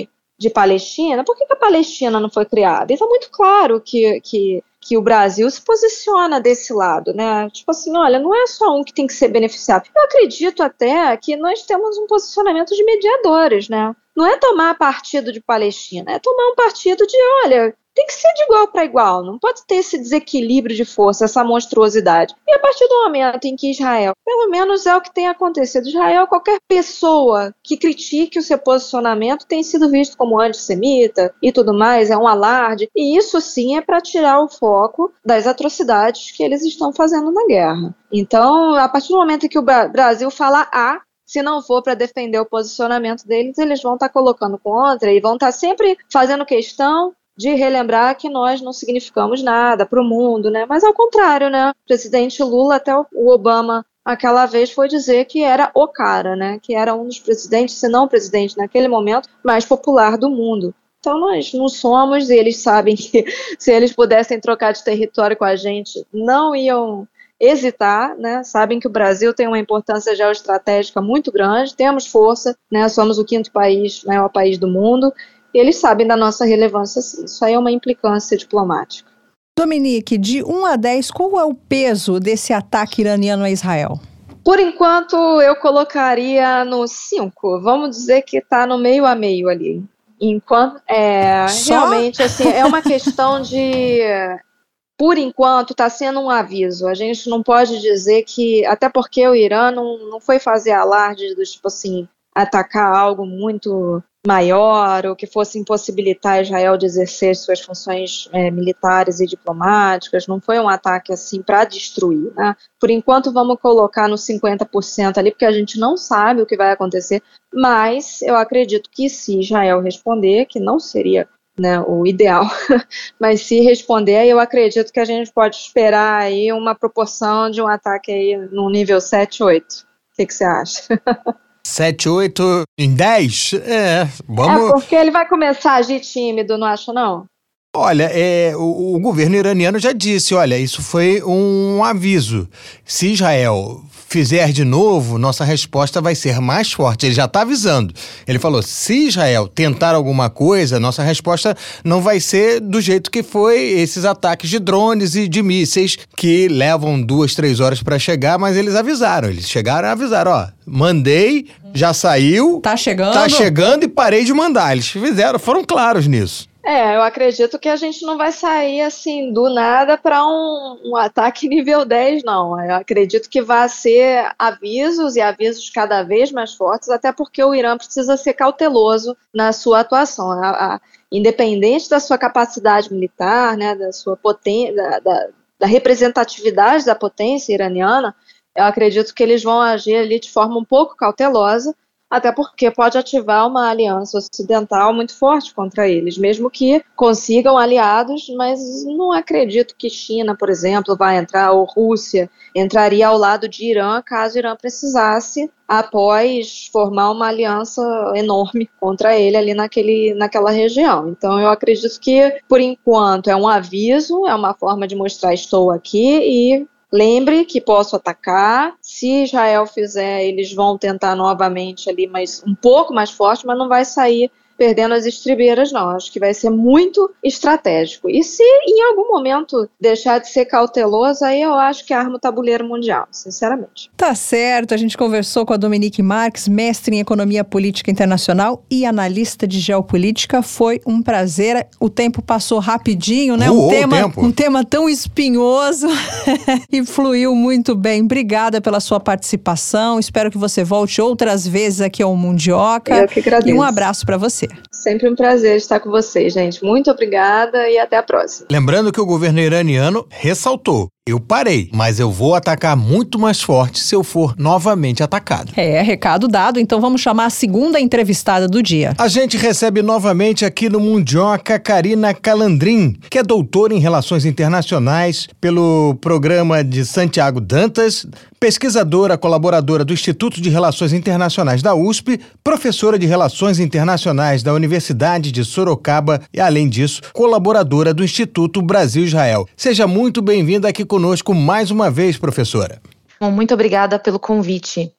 D: de Palestina, por que, que a Palestina não foi criada? Então, muito claro que, que, que o Brasil se posiciona desse lado, né? Tipo assim, olha, não é só um que tem que ser beneficiado. Eu acredito até que nós temos um posicionamento de mediadores, né? Não é tomar partido de Palestina, é tomar um partido de, olha, tem que ser de igual para igual, não pode ter esse desequilíbrio de força, essa monstruosidade. E a partir do momento em que Israel, pelo menos é o que tem acontecido, Israel, qualquer pessoa que critique o seu posicionamento tem sido visto como antissemita e tudo mais, é um alarde, e isso sim é para tirar o foco das atrocidades que eles estão fazendo na guerra. Então, a partir do momento em que o Brasil fala A, se não for para defender o posicionamento deles, eles vão estar tá colocando contra e vão estar tá sempre fazendo questão de relembrar que nós não significamos nada para o mundo, né? Mas ao contrário, né? O presidente Lula, até o Obama, aquela vez foi dizer que era o cara, né? Que era um dos presidentes, se não o presidente naquele momento, mais popular do mundo. Então nós não somos, e eles sabem que se eles pudessem trocar de território com a gente, não iam hesitar, né? Sabem que o Brasil tem uma importância geoestratégica muito grande, temos força, né? Somos o quinto país, maior país do mundo, e eles sabem da nossa relevância, sim. Isso aí é uma implicância diplomática.
C: Dominique, de um a dez, qual é o peso desse ataque iraniano a Israel?
D: Por enquanto, eu colocaria no cinco. Vamos dizer que está no meio a meio ali. Enquanto, é, realmente, assim, é uma questão de... Por enquanto, está sendo um aviso. A gente não pode dizer que... Até porque o Irã não, não foi fazer alarde do tipo assim, atacar algo muito maior, ou que fosse impossibilitar Israel de exercer suas funções é, militares e diplomáticas. Não foi um ataque assim para destruir, né? Por enquanto vamos colocar no cinquenta por cento ali, porque a gente não sabe o que vai acontecer, mas eu acredito que se Israel responder, que não seria, né, o ideal, mas se responder, eu acredito que a gente pode esperar aí uma proporção de um ataque aí no nível sete, oito. O que, que você acha?
B: sete, oito em dez? É, vamos...
D: É, porque ele vai começar a agir tímido, não acha, não?
B: Olha, é, o, o governo iraniano já disse, olha, isso foi um aviso. Se Israel fizer de novo, nossa resposta vai ser mais forte. Ele já está avisando. Ele falou, se Israel tentar alguma coisa, nossa resposta não vai ser do jeito que foi esses ataques de drones e de mísseis que levam duas, três horas para chegar, mas eles avisaram. Eles chegaram e avisaram, ó, mandei, já saiu.
C: Tá chegando.
B: Tá chegando e parei de mandar. Eles fizeram, foram claros nisso.
D: É, eu acredito que a gente não vai sair assim do nada para um, um ataque nível dez, não. Eu acredito que vai ser avisos e avisos cada vez mais fortes, até porque o Irã precisa ser cauteloso na sua atuação. A, a, independente da sua capacidade militar, né, da sua potência, da, da, da representatividade da potência iraniana, eu acredito que eles vão agir ali de forma um pouco cautelosa, até porque pode ativar uma aliança ocidental muito forte contra eles, mesmo que consigam aliados, mas não acredito que China, por exemplo, vai entrar, ou Rússia entraria ao lado de Irã, caso Irã precisasse, após formar uma aliança enorme contra ele ali naquele, naquela região. Então eu acredito que, por enquanto, é um aviso, é uma forma de mostrar estou aqui e... Lembre que posso atacar, se Israel fizer, eles vão tentar novamente ali, mas um pouco mais forte, mas não vai sair perdendo as estribeiras, não. Acho que vai ser muito estratégico. E se em algum momento deixar de ser cauteloso, aí eu acho que arma o tabuleiro mundial, sinceramente.
C: Tá certo, a gente conversou com a Dominique Marques, mestre em Economia Política Internacional e analista de geopolítica. Foi um prazer. O tempo passou rapidinho, né?
B: Voou
C: um tema,
B: o tempo.
C: um tema tão espinhoso e fluiu muito bem. Obrigada pela sua participação. Espero que você volte outras vezes aqui ao Mundioca.
D: Eu que agradeço.
C: E um abraço para você.
D: Sempre um prazer estar com vocês, gente. Muito obrigada e até a próxima.
B: Lembrando que o governo iraniano ressaltou, eu parei, mas eu vou atacar muito mais forte se eu for novamente atacado.
C: É, recado dado. Então vamos chamar a segunda entrevistada do dia.
B: A gente recebe novamente aqui no Mundioca Karina Calandrin, que é doutora em Relações Internacionais pelo programa de Santiago Dantas, pesquisadora, colaboradora do Instituto de Relações Internacionais da U S P, professora de Relações Internacionais da Universidade de Sorocaba e, além disso, colaboradora do Instituto Brasil-Israel. Seja muito bem-vinda aqui conosco mais uma vez, professora.
E: Bom, muito obrigada pelo convite.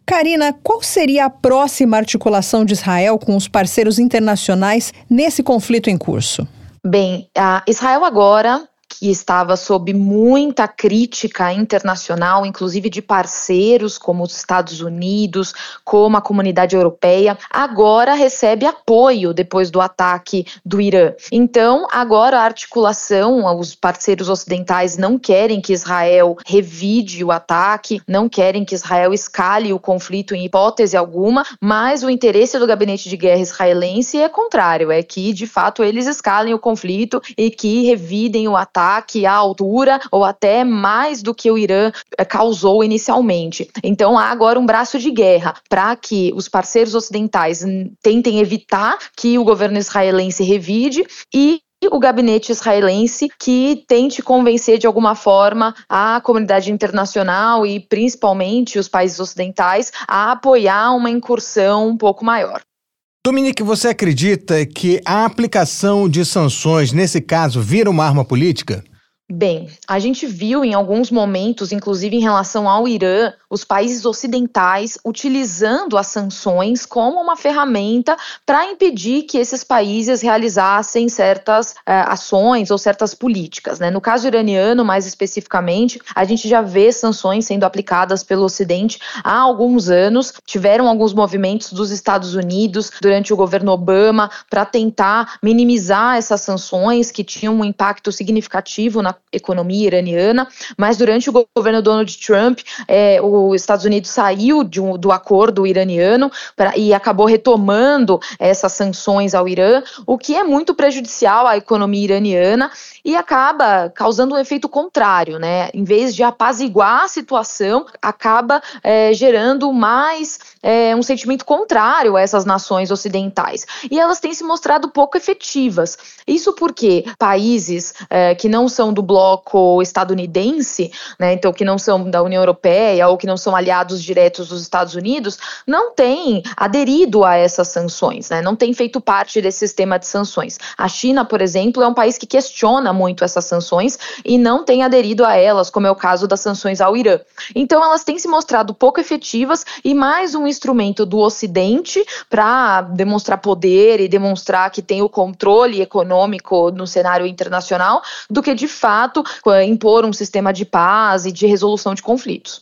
C: Karina, qual seria a próxima articulação de Israel com os parceiros internacionais nesse conflito em curso?
E: Bem, a Israel agora, que estava sob muita crítica internacional, inclusive de parceiros como os Estados Unidos, como a comunidade europeia, agora recebe apoio depois do ataque do Irã. Então, agora a articulação, os parceiros ocidentais não querem que Israel revide o ataque, não querem que Israel escale o conflito em hipótese alguma, mas o interesse do gabinete de guerra israelense é contrário, é que, de fato, eles escalem o conflito e que revidem o ataque ataque à altura ou até mais do que o Irã causou inicialmente. Então há agora um braço de guerra para que os parceiros ocidentais tentem evitar que o governo israelense revide e o gabinete israelense que tente convencer de alguma forma a comunidade internacional e principalmente os países ocidentais a apoiar uma incursão um pouco maior.
B: Dominique, você acredita que a aplicação de sanções, nesse caso, vira uma arma política?
E: Bem, a gente viu em alguns momentos, inclusive em relação ao Irã, os países ocidentais utilizando as sanções como uma ferramenta para impedir que esses países realizassem certas eh, ações ou certas políticas, né? No caso iraniano, mais especificamente, a gente já vê sanções sendo aplicadas pelo Ocidente há alguns anos. Tiveram alguns movimentos dos Estados Unidos durante o governo Obama para tentar minimizar essas sanções que tinham um impacto significativo na economia iraniana, mas durante o governo Donald Trump, é, os Estados Unidos saiu de um, do acordo iraniano pra, e acabou retomando essas sanções ao Irã, o que é muito prejudicial à economia iraniana e acaba causando um efeito contrário, né? Em vez de apaziguar a situação, acaba é, gerando mais é, um sentimento contrário a essas nações ocidentais. E elas têm se mostrado pouco efetivas. Isso porque países é, que não são do bloco estadunidense, né, então que não são da União Europeia ou que não são aliados diretos dos Estados Unidos, não têm aderido a essas sanções, né, não têm feito parte desse sistema de sanções. A China, por exemplo, é um país que questiona muito essas sanções e não tem aderido a elas, como é o caso das sanções ao Irã. Então elas têm se mostrado pouco efetivas e mais um instrumento do Ocidente para demonstrar poder e demonstrar que tem o controle econômico no cenário internacional do que de fato impor um sistema de paz e de resolução de conflitos.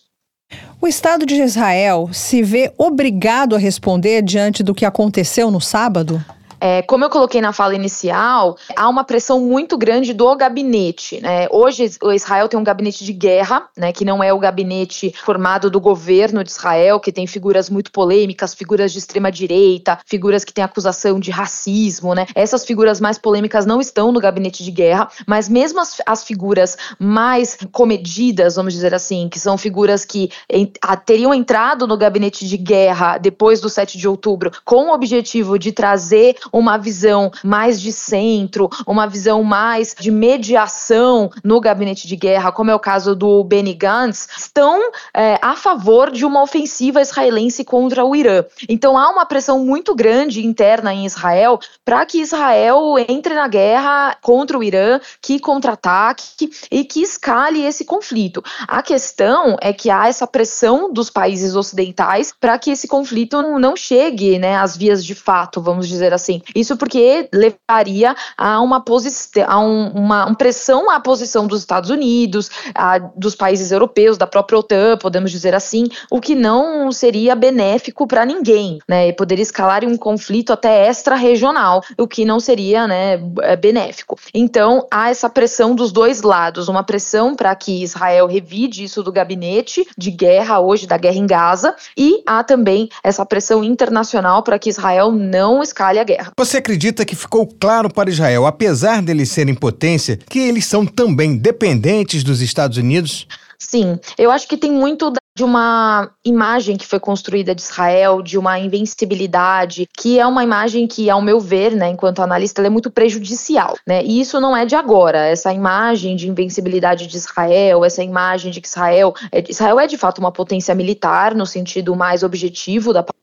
C: O Estado de Israel se vê obrigado a responder diante do que aconteceu no sábado?
E: É, como eu coloquei na fala inicial, há uma pressão muito grande do gabinete, né? Hoje o Israel tem um gabinete de guerra, né, que não é o gabinete formado do governo de Israel, que tem figuras muito polêmicas, figuras de extrema direita, figuras que têm acusação de racismo, né? Essas figuras mais polêmicas não estão no gabinete de guerra, mas mesmo as, as figuras mais comedidas, vamos dizer assim, que são figuras que em, a, teriam entrado no gabinete de guerra depois do sete de outubro com o objetivo de trazer uma visão mais de centro, uma visão mais de mediação no gabinete de guerra, como é o caso do Benny Gantz, estão é, a favor de uma ofensiva israelense contra o Irã. Então há uma pressão muito grande interna em Israel para que Israel entre na guerra contra o Irã, que contra-ataque e que escale esse conflito. A questão é que há essa pressão dos países ocidentais para que esse conflito não chegue, né, às vias de fato, vamos dizer assim. Isso porque levaria a uma posição, a um, uma, uma pressão à posição dos Estados Unidos, a, dos países europeus, da própria OTAN, podemos dizer assim, o que não seria benéfico para ninguém, né? E poderia escalar em um conflito até extra-regional, o que não seria, né, benéfico. Então, há essa pressão dos dois lados, uma pressão para que Israel revide isso do gabinete de guerra hoje, da guerra em Gaza, e há também essa pressão internacional para que Israel não escale a guerra.
B: Você acredita que ficou claro para Israel, apesar deles serem potência, que eles são também dependentes dos Estados Unidos?
E: Sim, eu acho que tem muito de uma imagem que foi construída de Israel, de uma invencibilidade, que é uma imagem que, ao meu ver, né, enquanto analista, ela é muito prejudicial, né? E isso não é de agora. Essa imagem de invencibilidade de Israel, essa imagem de que Israel é, Israel é de fato uma potência militar, no sentido mais objetivo da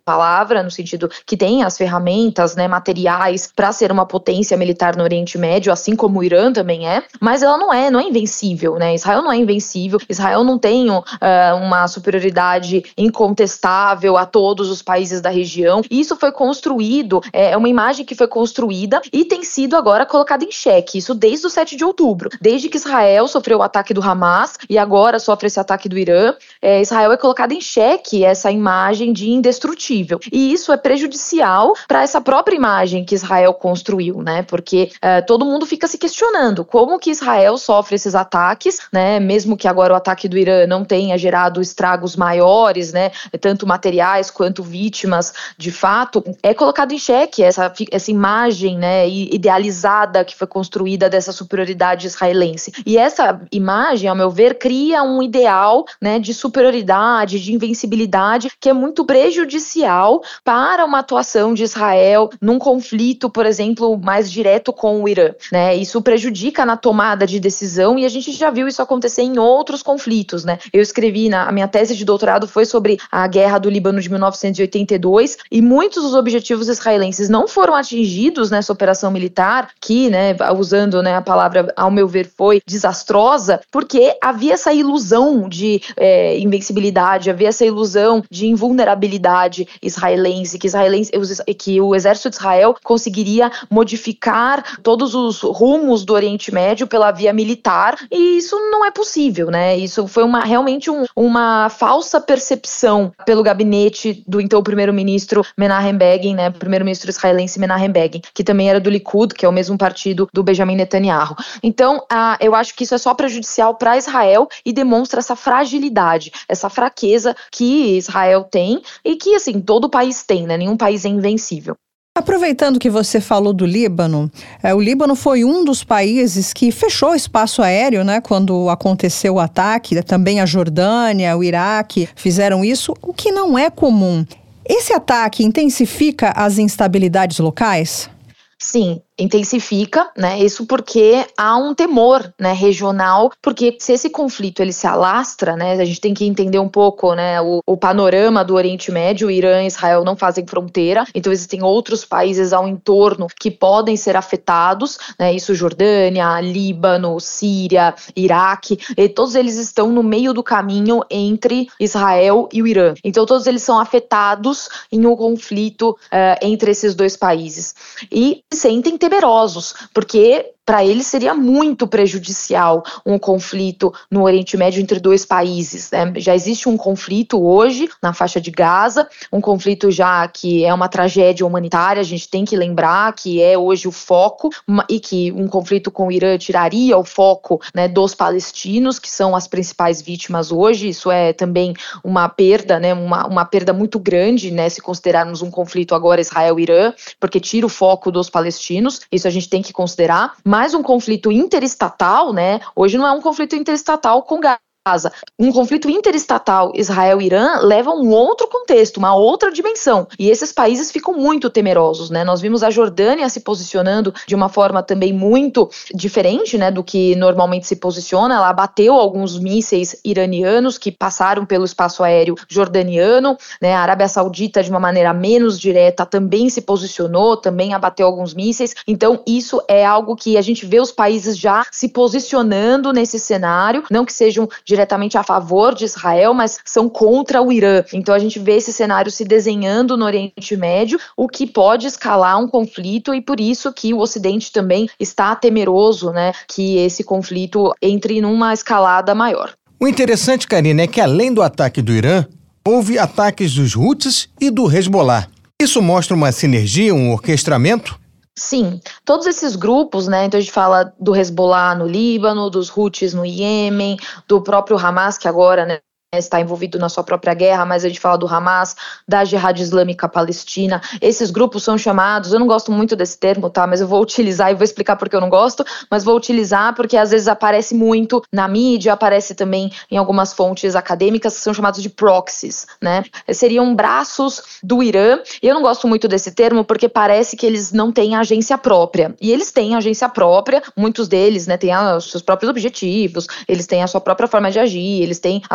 E: palavra, no sentido que tem as ferramentas, né, materiais para ser uma potência militar no Oriente Médio, assim como o Irã também é, mas ela não é, não é invencível, né? Israel não é invencível, Israel não tem uh, uma superioridade incontestável a todos os países da região. Isso foi construído, é uma imagem que foi construída e tem sido agora colocada em xeque, isso desde o sete de outubro, desde que Israel sofreu o ataque do Hamas e agora sofre esse ataque do Irã, é, Israel é colocada em xeque essa imagem de indestrutível, e isso é prejudicial para essa própria imagem que Israel construiu, né, porque uh, todo mundo fica se questionando como que Israel sofre esses ataques, né, mesmo que agora o ataque do Irã não tenha gerado estragos maiores, né, tanto materiais quanto vítimas de fato, é colocado em xeque essa, essa imagem, né, idealizada que foi construída dessa superioridade israelense. E essa imagem, ao meu ver, cria um ideal, né, de superioridade, de invencibilidade, que é muito prejudicial para uma atuação de Israel num conflito, por exemplo, mais direto com o Irã, né? Isso prejudica na tomada de decisão e a gente já viu isso acontecer em outros conflitos, né? Eu escrevi, na, a minha tese de doutorado foi sobre a guerra do Líbano de mil novecentos e oitenta e dois e muitos dos objetivos israelenses não foram atingidos nessa operação militar, que, né, usando, né, a palavra, ao meu ver, foi desastrosa, porque havia essa ilusão de é, invencibilidade, havia essa ilusão de invulnerabilidade israelense, que, israelense, que o exército de Israel conseguiria modificar todos os rumos do Oriente Médio pela via militar, e isso não é possível, né? Isso foi uma, realmente um, uma falsa percepção pelo gabinete do então primeiro-ministro Menachem Begin, né, primeiro-ministro israelense Menachem Begin, que também era do Likud, que é o mesmo partido do Benjamin Netanyahu. Então, ah, eu acho que isso é só prejudicial para Israel e demonstra essa fragilidade, essa fraqueza que Israel tem e que, assim, todo país tem, né? Nenhum país é invencível.
C: Aproveitando que você falou do Líbano, é, o Líbano foi um dos países que fechou o espaço aéreo, né, quando aconteceu o ataque. Também a Jordânia, o Iraque fizeram isso, o que não é comum. Esse ataque intensifica as instabilidades locais?
E: Sim, intensifica, né? Isso porque há um temor, né, regional, porque se esse conflito ele se alastra, né, a gente tem que entender um pouco, né, o, o panorama do Oriente Médio. O Irã e Israel não fazem fronteira, então existem outros países ao entorno que podem ser afetados, né? Isso Jordânia, Líbano, Síria, Iraque, e todos eles estão no meio do caminho entre Israel e o Irã. Então todos eles são afetados em um conflito uh, entre esses dois países e sentem temerosos, porque para eles seria muito prejudicial um conflito no Oriente Médio entre dois países, né? Já existe um conflito hoje na faixa de Gaza, um conflito já que é uma tragédia humanitária, a gente tem que lembrar que é hoje o foco, e que um conflito com o Irã tiraria o foco, né, dos palestinos, que são as principais vítimas hoje. Isso é também uma perda, né, uma, uma perda muito grande, né, se considerarmos um conflito agora Israel-Irã, porque tira o foco dos palestinos, isso a gente tem que considerar. Mas um conflito interestatal, né? Hoje não é um conflito interestatal com Gaza. Um conflito interestatal Israel-Irã leva a um outro contexto, uma outra dimensão, e esses países ficam muito temerosos, né? Nós vimos a Jordânia se posicionando de uma forma também muito diferente, né, do que normalmente se posiciona. Ela abateu alguns mísseis iranianos que passaram pelo espaço aéreo jordaniano, né? A Arábia Saudita, de uma maneira menos direta, também se posicionou, também abateu alguns mísseis. Então isso é algo que a gente vê os países já se posicionando nesse cenário, não que sejam diretamente a favor de Israel, mas são contra o Irã. Então a gente vê esse cenário se desenhando no Oriente Médio, o que pode escalar um conflito, e por isso que o Ocidente também está temeroso, né, que esse conflito entre numa escalada maior.
B: O interessante, Karina, é que além do ataque do Irã, houve ataques dos Houthis e do Hezbollah. Isso mostra uma sinergia, um orquestramento?
E: Sim, todos esses grupos, né, então a gente fala do Hezbollah no Líbano, dos Houthis no Iêmen, do próprio Hamas, que agora, né, está envolvido na sua própria guerra, mas a gente fala do Hamas, da Jihad Islâmica Palestina. Esses grupos são chamados, eu não gosto muito desse termo, tá, mas eu vou utilizar e vou explicar porque eu não gosto, mas vou utilizar porque às vezes aparece muito na mídia, aparece também em algumas fontes acadêmicas, que são chamados de proxies, né, seriam braços do Irã. E eu não gosto muito desse termo porque parece que eles não têm agência própria, e eles têm agência própria, muitos deles, né, têm os seus próprios objetivos, eles têm a sua própria forma de agir, eles têm as suas próprias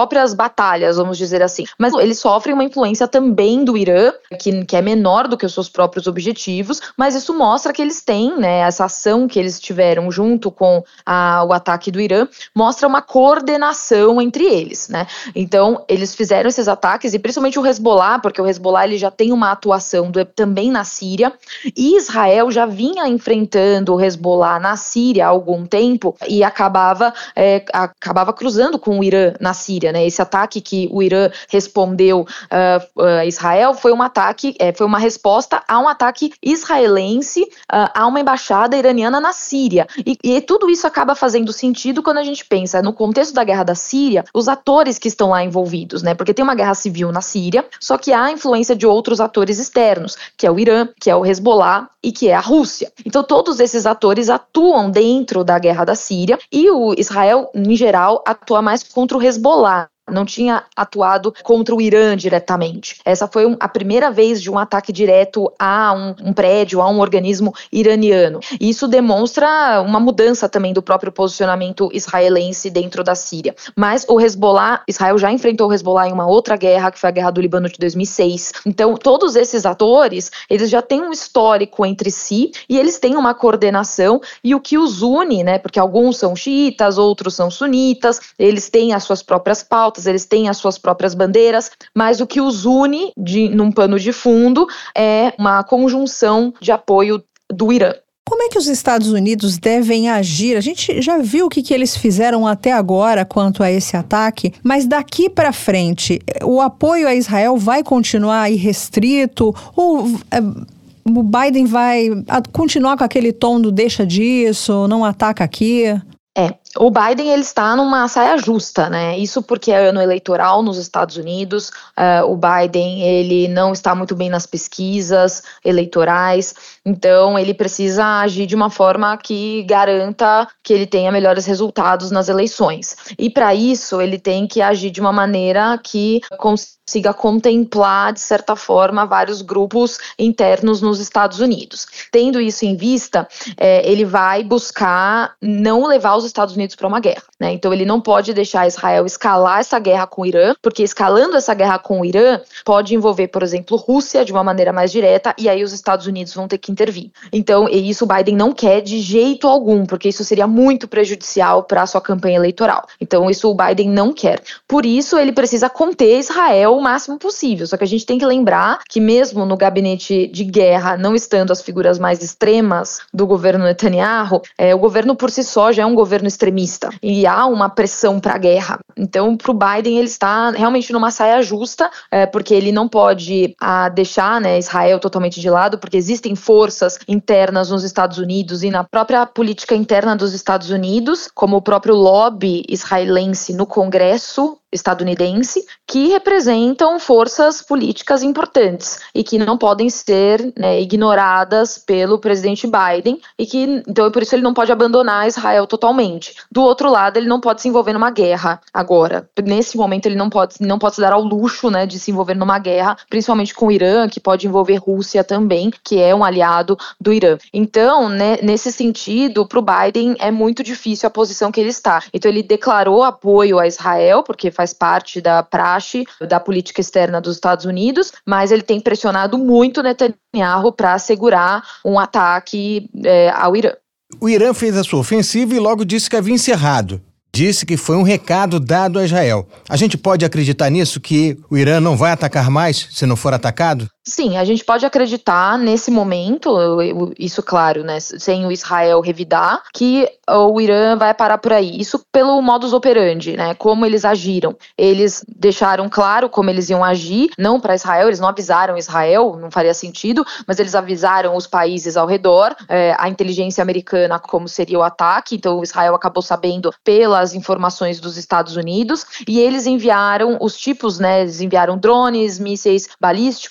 E: próprias batalhas, vamos dizer assim. Mas eles sofrem uma influência também do Irã, que, que é menor do que os seus próprios objetivos, mas isso mostra que eles têm, né, essa ação que eles tiveram junto com a, o ataque do Irã, mostra uma coordenação entre eles, né? Então, eles fizeram esses ataques, e principalmente o Hezbollah, porque o Hezbollah ele já tem uma atuação do, também na Síria, e Israel já vinha enfrentando o Hezbollah na Síria há algum tempo, e acabava, é, acabava cruzando com o Irã na Síria, né? Esse ataque que o Irã respondeu uh, uh, Israel foi um ataque, é, foi uma resposta a um ataque israelense uh, a uma embaixada iraniana na Síria. E, e tudo isso acaba fazendo sentido quando a gente pensa no contexto da guerra da Síria, os atores que estão lá envolvidos, né? Porque tem uma guerra civil na Síria, só que há a influência de outros atores externos, que é o Irã, que é o Hezbollah e que é a Rússia. Então todos esses atores atuam dentro da guerra da Síria, e o Israel, em geral, atua mais contra o Hezbollah. Não tinha atuado contra o Irã diretamente. Essa foi um, a primeira vez de um ataque direto a um, um prédio, a um organismo iraniano. E isso demonstra uma mudança também do próprio posicionamento israelense dentro da Síria. Mas o Hezbollah, Israel já enfrentou o Hezbollah em uma outra guerra, que foi a Guerra do Líbano de dois mil e seis. Então, todos esses atores, eles já têm um histórico entre si, e eles têm uma coordenação, e o que os une, né, porque alguns são xiitas, outros são sunitas, eles têm as suas próprias pautas, eles têm as suas próprias bandeiras, mas o que os une de, num pano de fundo é uma conjunção de apoio do Irã.
C: Como é que os Estados Unidos devem agir? A gente já viu o que, que eles fizeram até agora quanto a esse ataque, mas daqui para frente, o apoio a Israel vai continuar irrestrito ou é, o Biden vai continuar com aquele tom do deixa disso, não ataca aqui?
E: É, o Biden ele está numa saia justa, né? Isso porque é ano eleitoral nos Estados Unidos. Uh, o Biden ele não está muito bem nas pesquisas eleitorais, então ele precisa agir de uma forma que garanta que ele tenha melhores resultados nas eleições. E para isso ele tem que agir de uma maneira que consiga contemplar, de certa forma, vários grupos internos nos Estados Unidos. Tendo isso em vista, é, ele vai buscar não levar os Estados Unidos para uma guerra, né? Então ele não pode deixar Israel escalar essa guerra com o Irã, porque escalando essa guerra com o Irã pode envolver, por exemplo, Rússia de uma maneira mais direta, e aí os Estados Unidos vão ter que intervir. Então, e isso o Biden não quer de jeito algum, porque isso seria muito prejudicial para a sua campanha eleitoral. Então isso o Biden não quer. Por isso ele precisa conter Israel o máximo possível. Só que a gente tem que lembrar que mesmo no gabinete de guerra, não estando as figuras mais extremas do governo Netanyahu, é, o governo por si só já é um governo extremista e há uma pressão para a guerra. Então, para o Biden, ele está realmente numa saia justa, é, porque ele não pode a, deixar, né, Israel totalmente de lado, porque existem forças internas nos Estados Unidos e na própria política interna dos Estados Unidos, como o próprio lobby israelense no Congresso estadunidense, que representam forças políticas importantes e que não podem ser, né, ignoradas pelo presidente Biden, e que, então, por isso ele não pode abandonar Israel totalmente. Do outro lado, ele não pode se envolver numa guerra agora. Nesse momento, ele não pode, não pode se dar ao luxo, né, de se envolver numa guerra, principalmente com o Irã, que pode envolver Rússia também, que é um aliado do Irã. Então, né, nesse sentido, para o Biden é muito difícil a posição que ele está. Então, ele declarou apoio a Israel, porque faz parte da praxe da política externa dos Estados Unidos, mas ele tem pressionado muito Netanyahu para assegurar um ataque é, ao Irã.
B: O Irã fez a sua ofensiva e logo disse que havia encerrado. Disse que foi um recado dado a Israel. A gente pode acreditar nisso, que o Irã não vai atacar mais se não for atacado?
E: Sim, a gente pode acreditar nesse momento, isso claro, né, sem o Israel revidar, que o Irã vai parar por aí. Isso pelo modus operandi, né, como eles agiram. Eles deixaram claro como eles iam agir, não para Israel, eles não avisaram Israel, não faria sentido, mas eles avisaram os países ao redor, é, a inteligência americana como seria o ataque, então Israel acabou sabendo pelas informações dos Estados Unidos, e eles enviaram os tipos, né, eles enviaram drones, mísseis balísticos e mísseis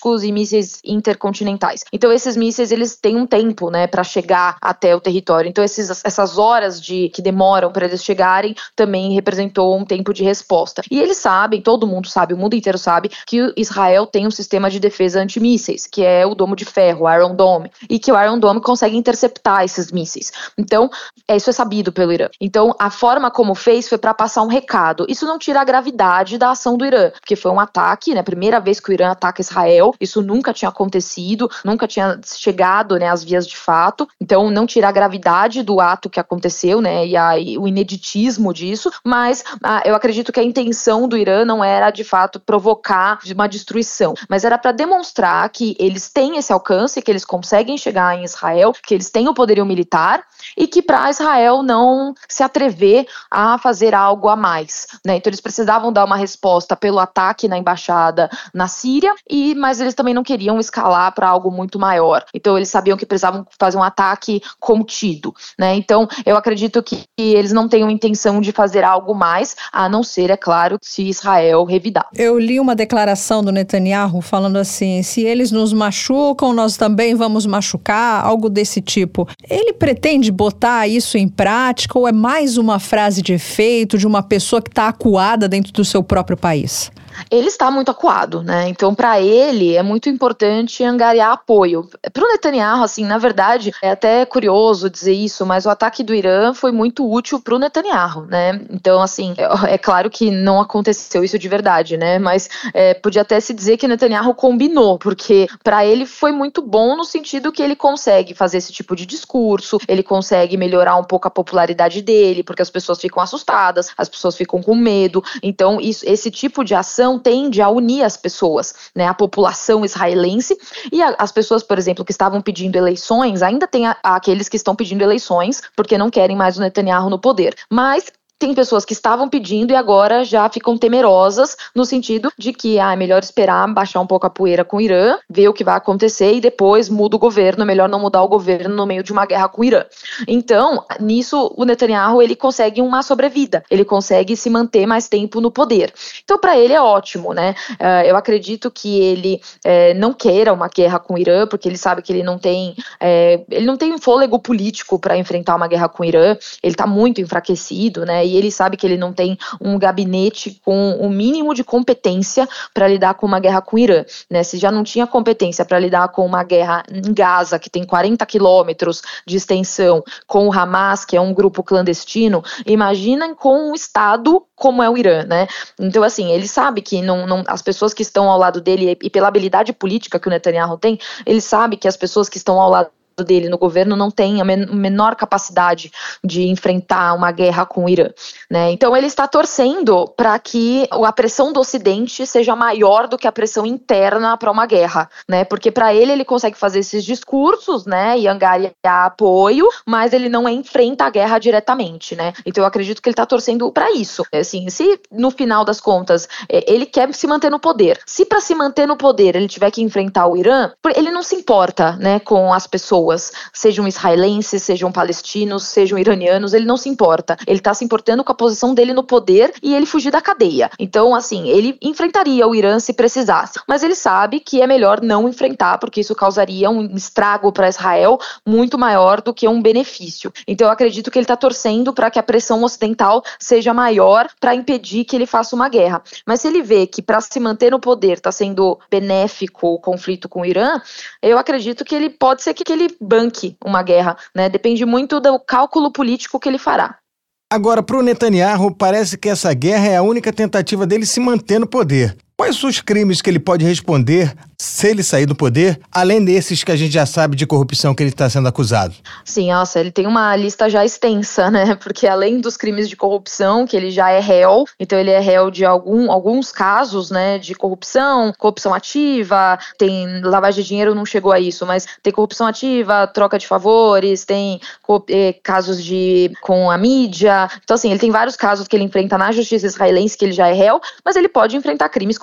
E: mísseis intercontinentais. Então esses mísseis, eles têm um tempo, né, para chegar até o território. Então esses, essas horas de que demoram para eles chegarem também representou um tempo de resposta. E eles sabem, todo mundo sabe, o mundo inteiro sabe, que Israel tem um sistema de defesa antimísseis, que é o domo de ferro, o Iron Dome, e que o Iron Dome consegue interceptar esses mísseis. Então, isso é sabido pelo Irã. Então, a forma como fez foi para passar um recado. Isso não tira a gravidade da ação do Irã, porque foi um ataque, né, primeira vez que o Irã ataca Israel, isso nunca tinha acontecido, nunca tinha chegado, né, às vias de fato. Então, não tira a gravidade do ato que aconteceu, né, e, a, e o ineditismo disso, mas ah, eu acredito que a intenção do Irã não era, de fato, provocar uma destruição, mas era para demonstrar que eles têm esse alcance, que eles conseguem chegar em Israel, que eles têm o poderio militar e que para Israel não se atrever a fazer algo a mais, né? Então eles precisavam dar uma resposta pelo ataque na embaixada na Síria, e, mas eles também não queriam escalar para algo muito maior. Então eles sabiam que precisavam fazer um ataque contido, né? Então eu acredito que eles não tenham intenção de fazer algo mais, a não ser, é claro, se Israel revidar.
C: Eu li uma declaração do Netanyahu falando assim, se eles nos machucam, nós também vamos machucar, algo desse tipo. Ele pretende botar isso em prática ou é mais uma frase de efeito de uma pessoa que está acuada dentro do seu próprio país?
E: Ele está muito acuado, né? Então, para ele, é muito importante angariar apoio. Para o Netanyahu, assim, na verdade, é até curioso dizer isso, mas o ataque do Irã foi muito útil para o Netanyahu, né? Então, assim, é, é claro que não aconteceu isso de verdade, né? Mas é, podia até se dizer que o Netanyahu combinou, porque para ele foi muito bom no sentido que ele consegue fazer esse tipo de discurso, ele consegue melhorar um pouco a popularidade dele, porque as pessoas ficam assustadas, as pessoas ficam com medo. Então, isso, esse tipo de ação tende a unir as pessoas, né, a população israelense e a, as pessoas, por exemplo, que estavam pedindo eleições, ainda tem a, aqueles que estão pedindo eleições porque não querem mais o Netanyahu no poder, mas tem pessoas que estavam pedindo e agora já ficam temerosas no sentido de que ah, é melhor esperar baixar um pouco a poeira com o Irã, ver o que vai acontecer e depois muda o governo, é melhor não mudar o governo no meio de uma guerra com o Irã. Então, nisso, o Netanyahu, ele consegue uma sobrevida, ele consegue se manter mais tempo no poder. Então, para ele é ótimo, né? Uh, eu acredito que ele eh, não queira uma guerra com o Irã, porque ele sabe que ele não tem, eh, ele não tem fôlego político para enfrentar uma guerra com o Irã, ele está muito enfraquecido, né? E ele sabe que ele não tem um gabinete com o mínimo de competência para lidar com uma guerra com o Irã, né? Se já não tinha competência para lidar com uma guerra em Gaza, que tem quarenta quilômetros de extensão, com o Hamas, que é um grupo clandestino, imaginem com um Estado como é o Irã, né? Então, assim, ele sabe que não, não, as pessoas que estão ao lado dele, e pela habilidade política que o Netanyahu tem, ele sabe que as pessoas que estão ao lado dele no governo não tem a men- menor capacidade de enfrentar uma guerra com o Irã, né? Então ele está torcendo para que a pressão do Ocidente seja maior do que a pressão interna para uma guerra, né? Porque para ele ele consegue fazer esses discursos, né, e angariar apoio, mas ele não enfrenta a guerra diretamente, né? Então eu acredito que ele está torcendo para isso. Assim, se no final das contas ele quer se manter no poder, se para se manter no poder ele tiver que enfrentar o Irã, ele não se importa, né, com as pessoas, sejam israelenses, sejam palestinos, sejam iranianos, ele não se importa. Ele está se importando com a posição dele no poder e ele fugir da cadeia. Então, assim, ele enfrentaria o Irã se precisasse, mas ele sabe que é melhor não enfrentar, porque isso causaria um estrago para Israel muito maior do que um benefício. Então, eu acredito que ele está torcendo para que a pressão ocidental seja maior para impedir que ele faça uma guerra. Mas se ele vê que para se manter no poder está sendo benéfico o conflito com o Irã, eu acredito que ele pode ser que ele banque uma guerra, né? Depende muito do cálculo político que ele fará.
B: Agora, para o Netanyahu, parece que essa guerra é a única tentativa dele se manter no poder. Quais são os crimes que ele pode responder se ele sair do poder, além desses que a gente já sabe de corrupção que ele está sendo acusado?
E: Sim, nossa, ele tem uma lista já extensa, né? Porque além dos crimes de corrupção, que ele já é réu, então ele é réu de algum, alguns casos, né, de corrupção, corrupção ativa, tem lavagem de dinheiro, não chegou a isso, mas tem corrupção ativa, troca de favores, tem eh, casos de com a mídia. Então, assim, ele tem vários casos que ele enfrenta na justiça israelense, que ele já é réu, mas ele pode enfrentar crimes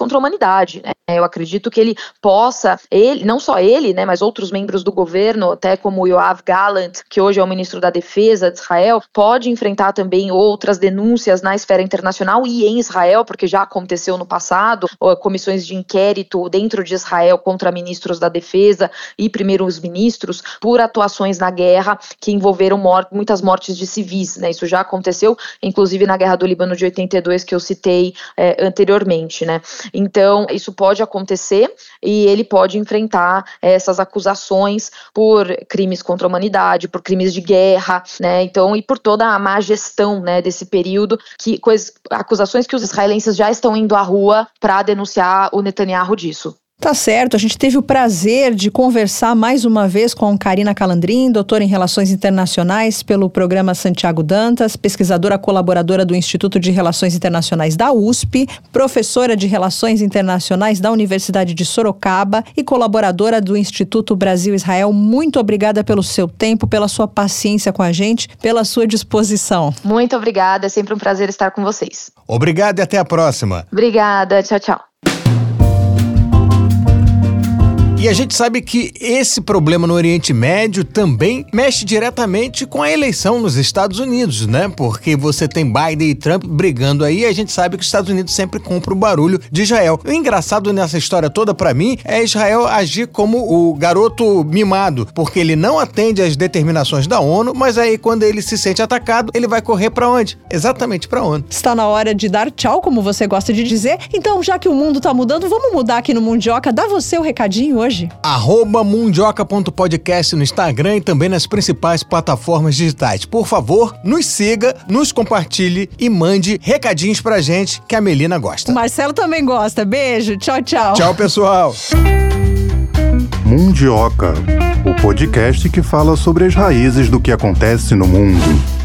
E: contra a humanidade, né? Eu acredito que ele possa, ele, não só ele, né, mas outros membros do governo, até como o Yoav Gallant, que hoje é o ministro da Defesa de Israel, pode enfrentar também outras denúncias na esfera internacional e em Israel, porque já aconteceu no passado, comissões de inquérito dentro de Israel contra ministros da Defesa e primeiros ministros por atuações na guerra que envolveram mor- muitas mortes de civis, né? Isso já aconteceu, inclusive na Guerra do Líbano de oitenta e dois, que eu citei é, anteriormente, né? Então, isso pode acontecer e ele pode enfrentar essas acusações por crimes contra a humanidade, por crimes de guerra, né? Então, e por toda a má gestão, né, desse período, que coisas, acusações que os israelenses já estão indo à rua para denunciar o Netanyahu disso.
C: Tá certo, a gente teve o prazer de conversar mais uma vez com Karina Calandrin, doutora em Relações Internacionais pelo programa Santiago Dantas, pesquisadora colaboradora do Instituto de Relações Internacionais da U S P, professora de Relações Internacionais da Universidade de Sorocaba e colaboradora do Instituto Brasil-Israel. Muito obrigada pelo seu tempo, pela sua paciência com a gente, pela sua disposição.
E: Muito obrigada, é sempre um prazer estar com vocês.
B: Obrigado e até a próxima.
E: Obrigada, tchau, tchau.
B: E a gente sabe que esse problema no Oriente Médio também mexe diretamente com a eleição nos Estados Unidos, né? Porque você tem Biden e Trump brigando aí e a gente sabe que os Estados Unidos sempre compra o barulho de Israel. O engraçado nessa história toda pra mim é Israel agir como o garoto mimado, porque ele não atende às determinações da ONU, mas aí quando ele se sente atacado, ele vai correr pra onde? Exatamente pra onde?
C: Está na hora de dar tchau, como você gosta de dizer. Então, já que o mundo tá mudando, vamos mudar aqui no Mundioca. Dá você o recadinho hoje.
B: Arroba mundioca ponto podcast no Instagram e também nas principais plataformas digitais. Por favor, nos siga, nos compartilhe e mande recadinhos pra gente que a Melina gosta.
C: O Marcelo também gosta. Beijo, tchau, tchau.
B: Tchau, pessoal.
A: Mundioca, o podcast que fala sobre as raízes do que acontece no mundo.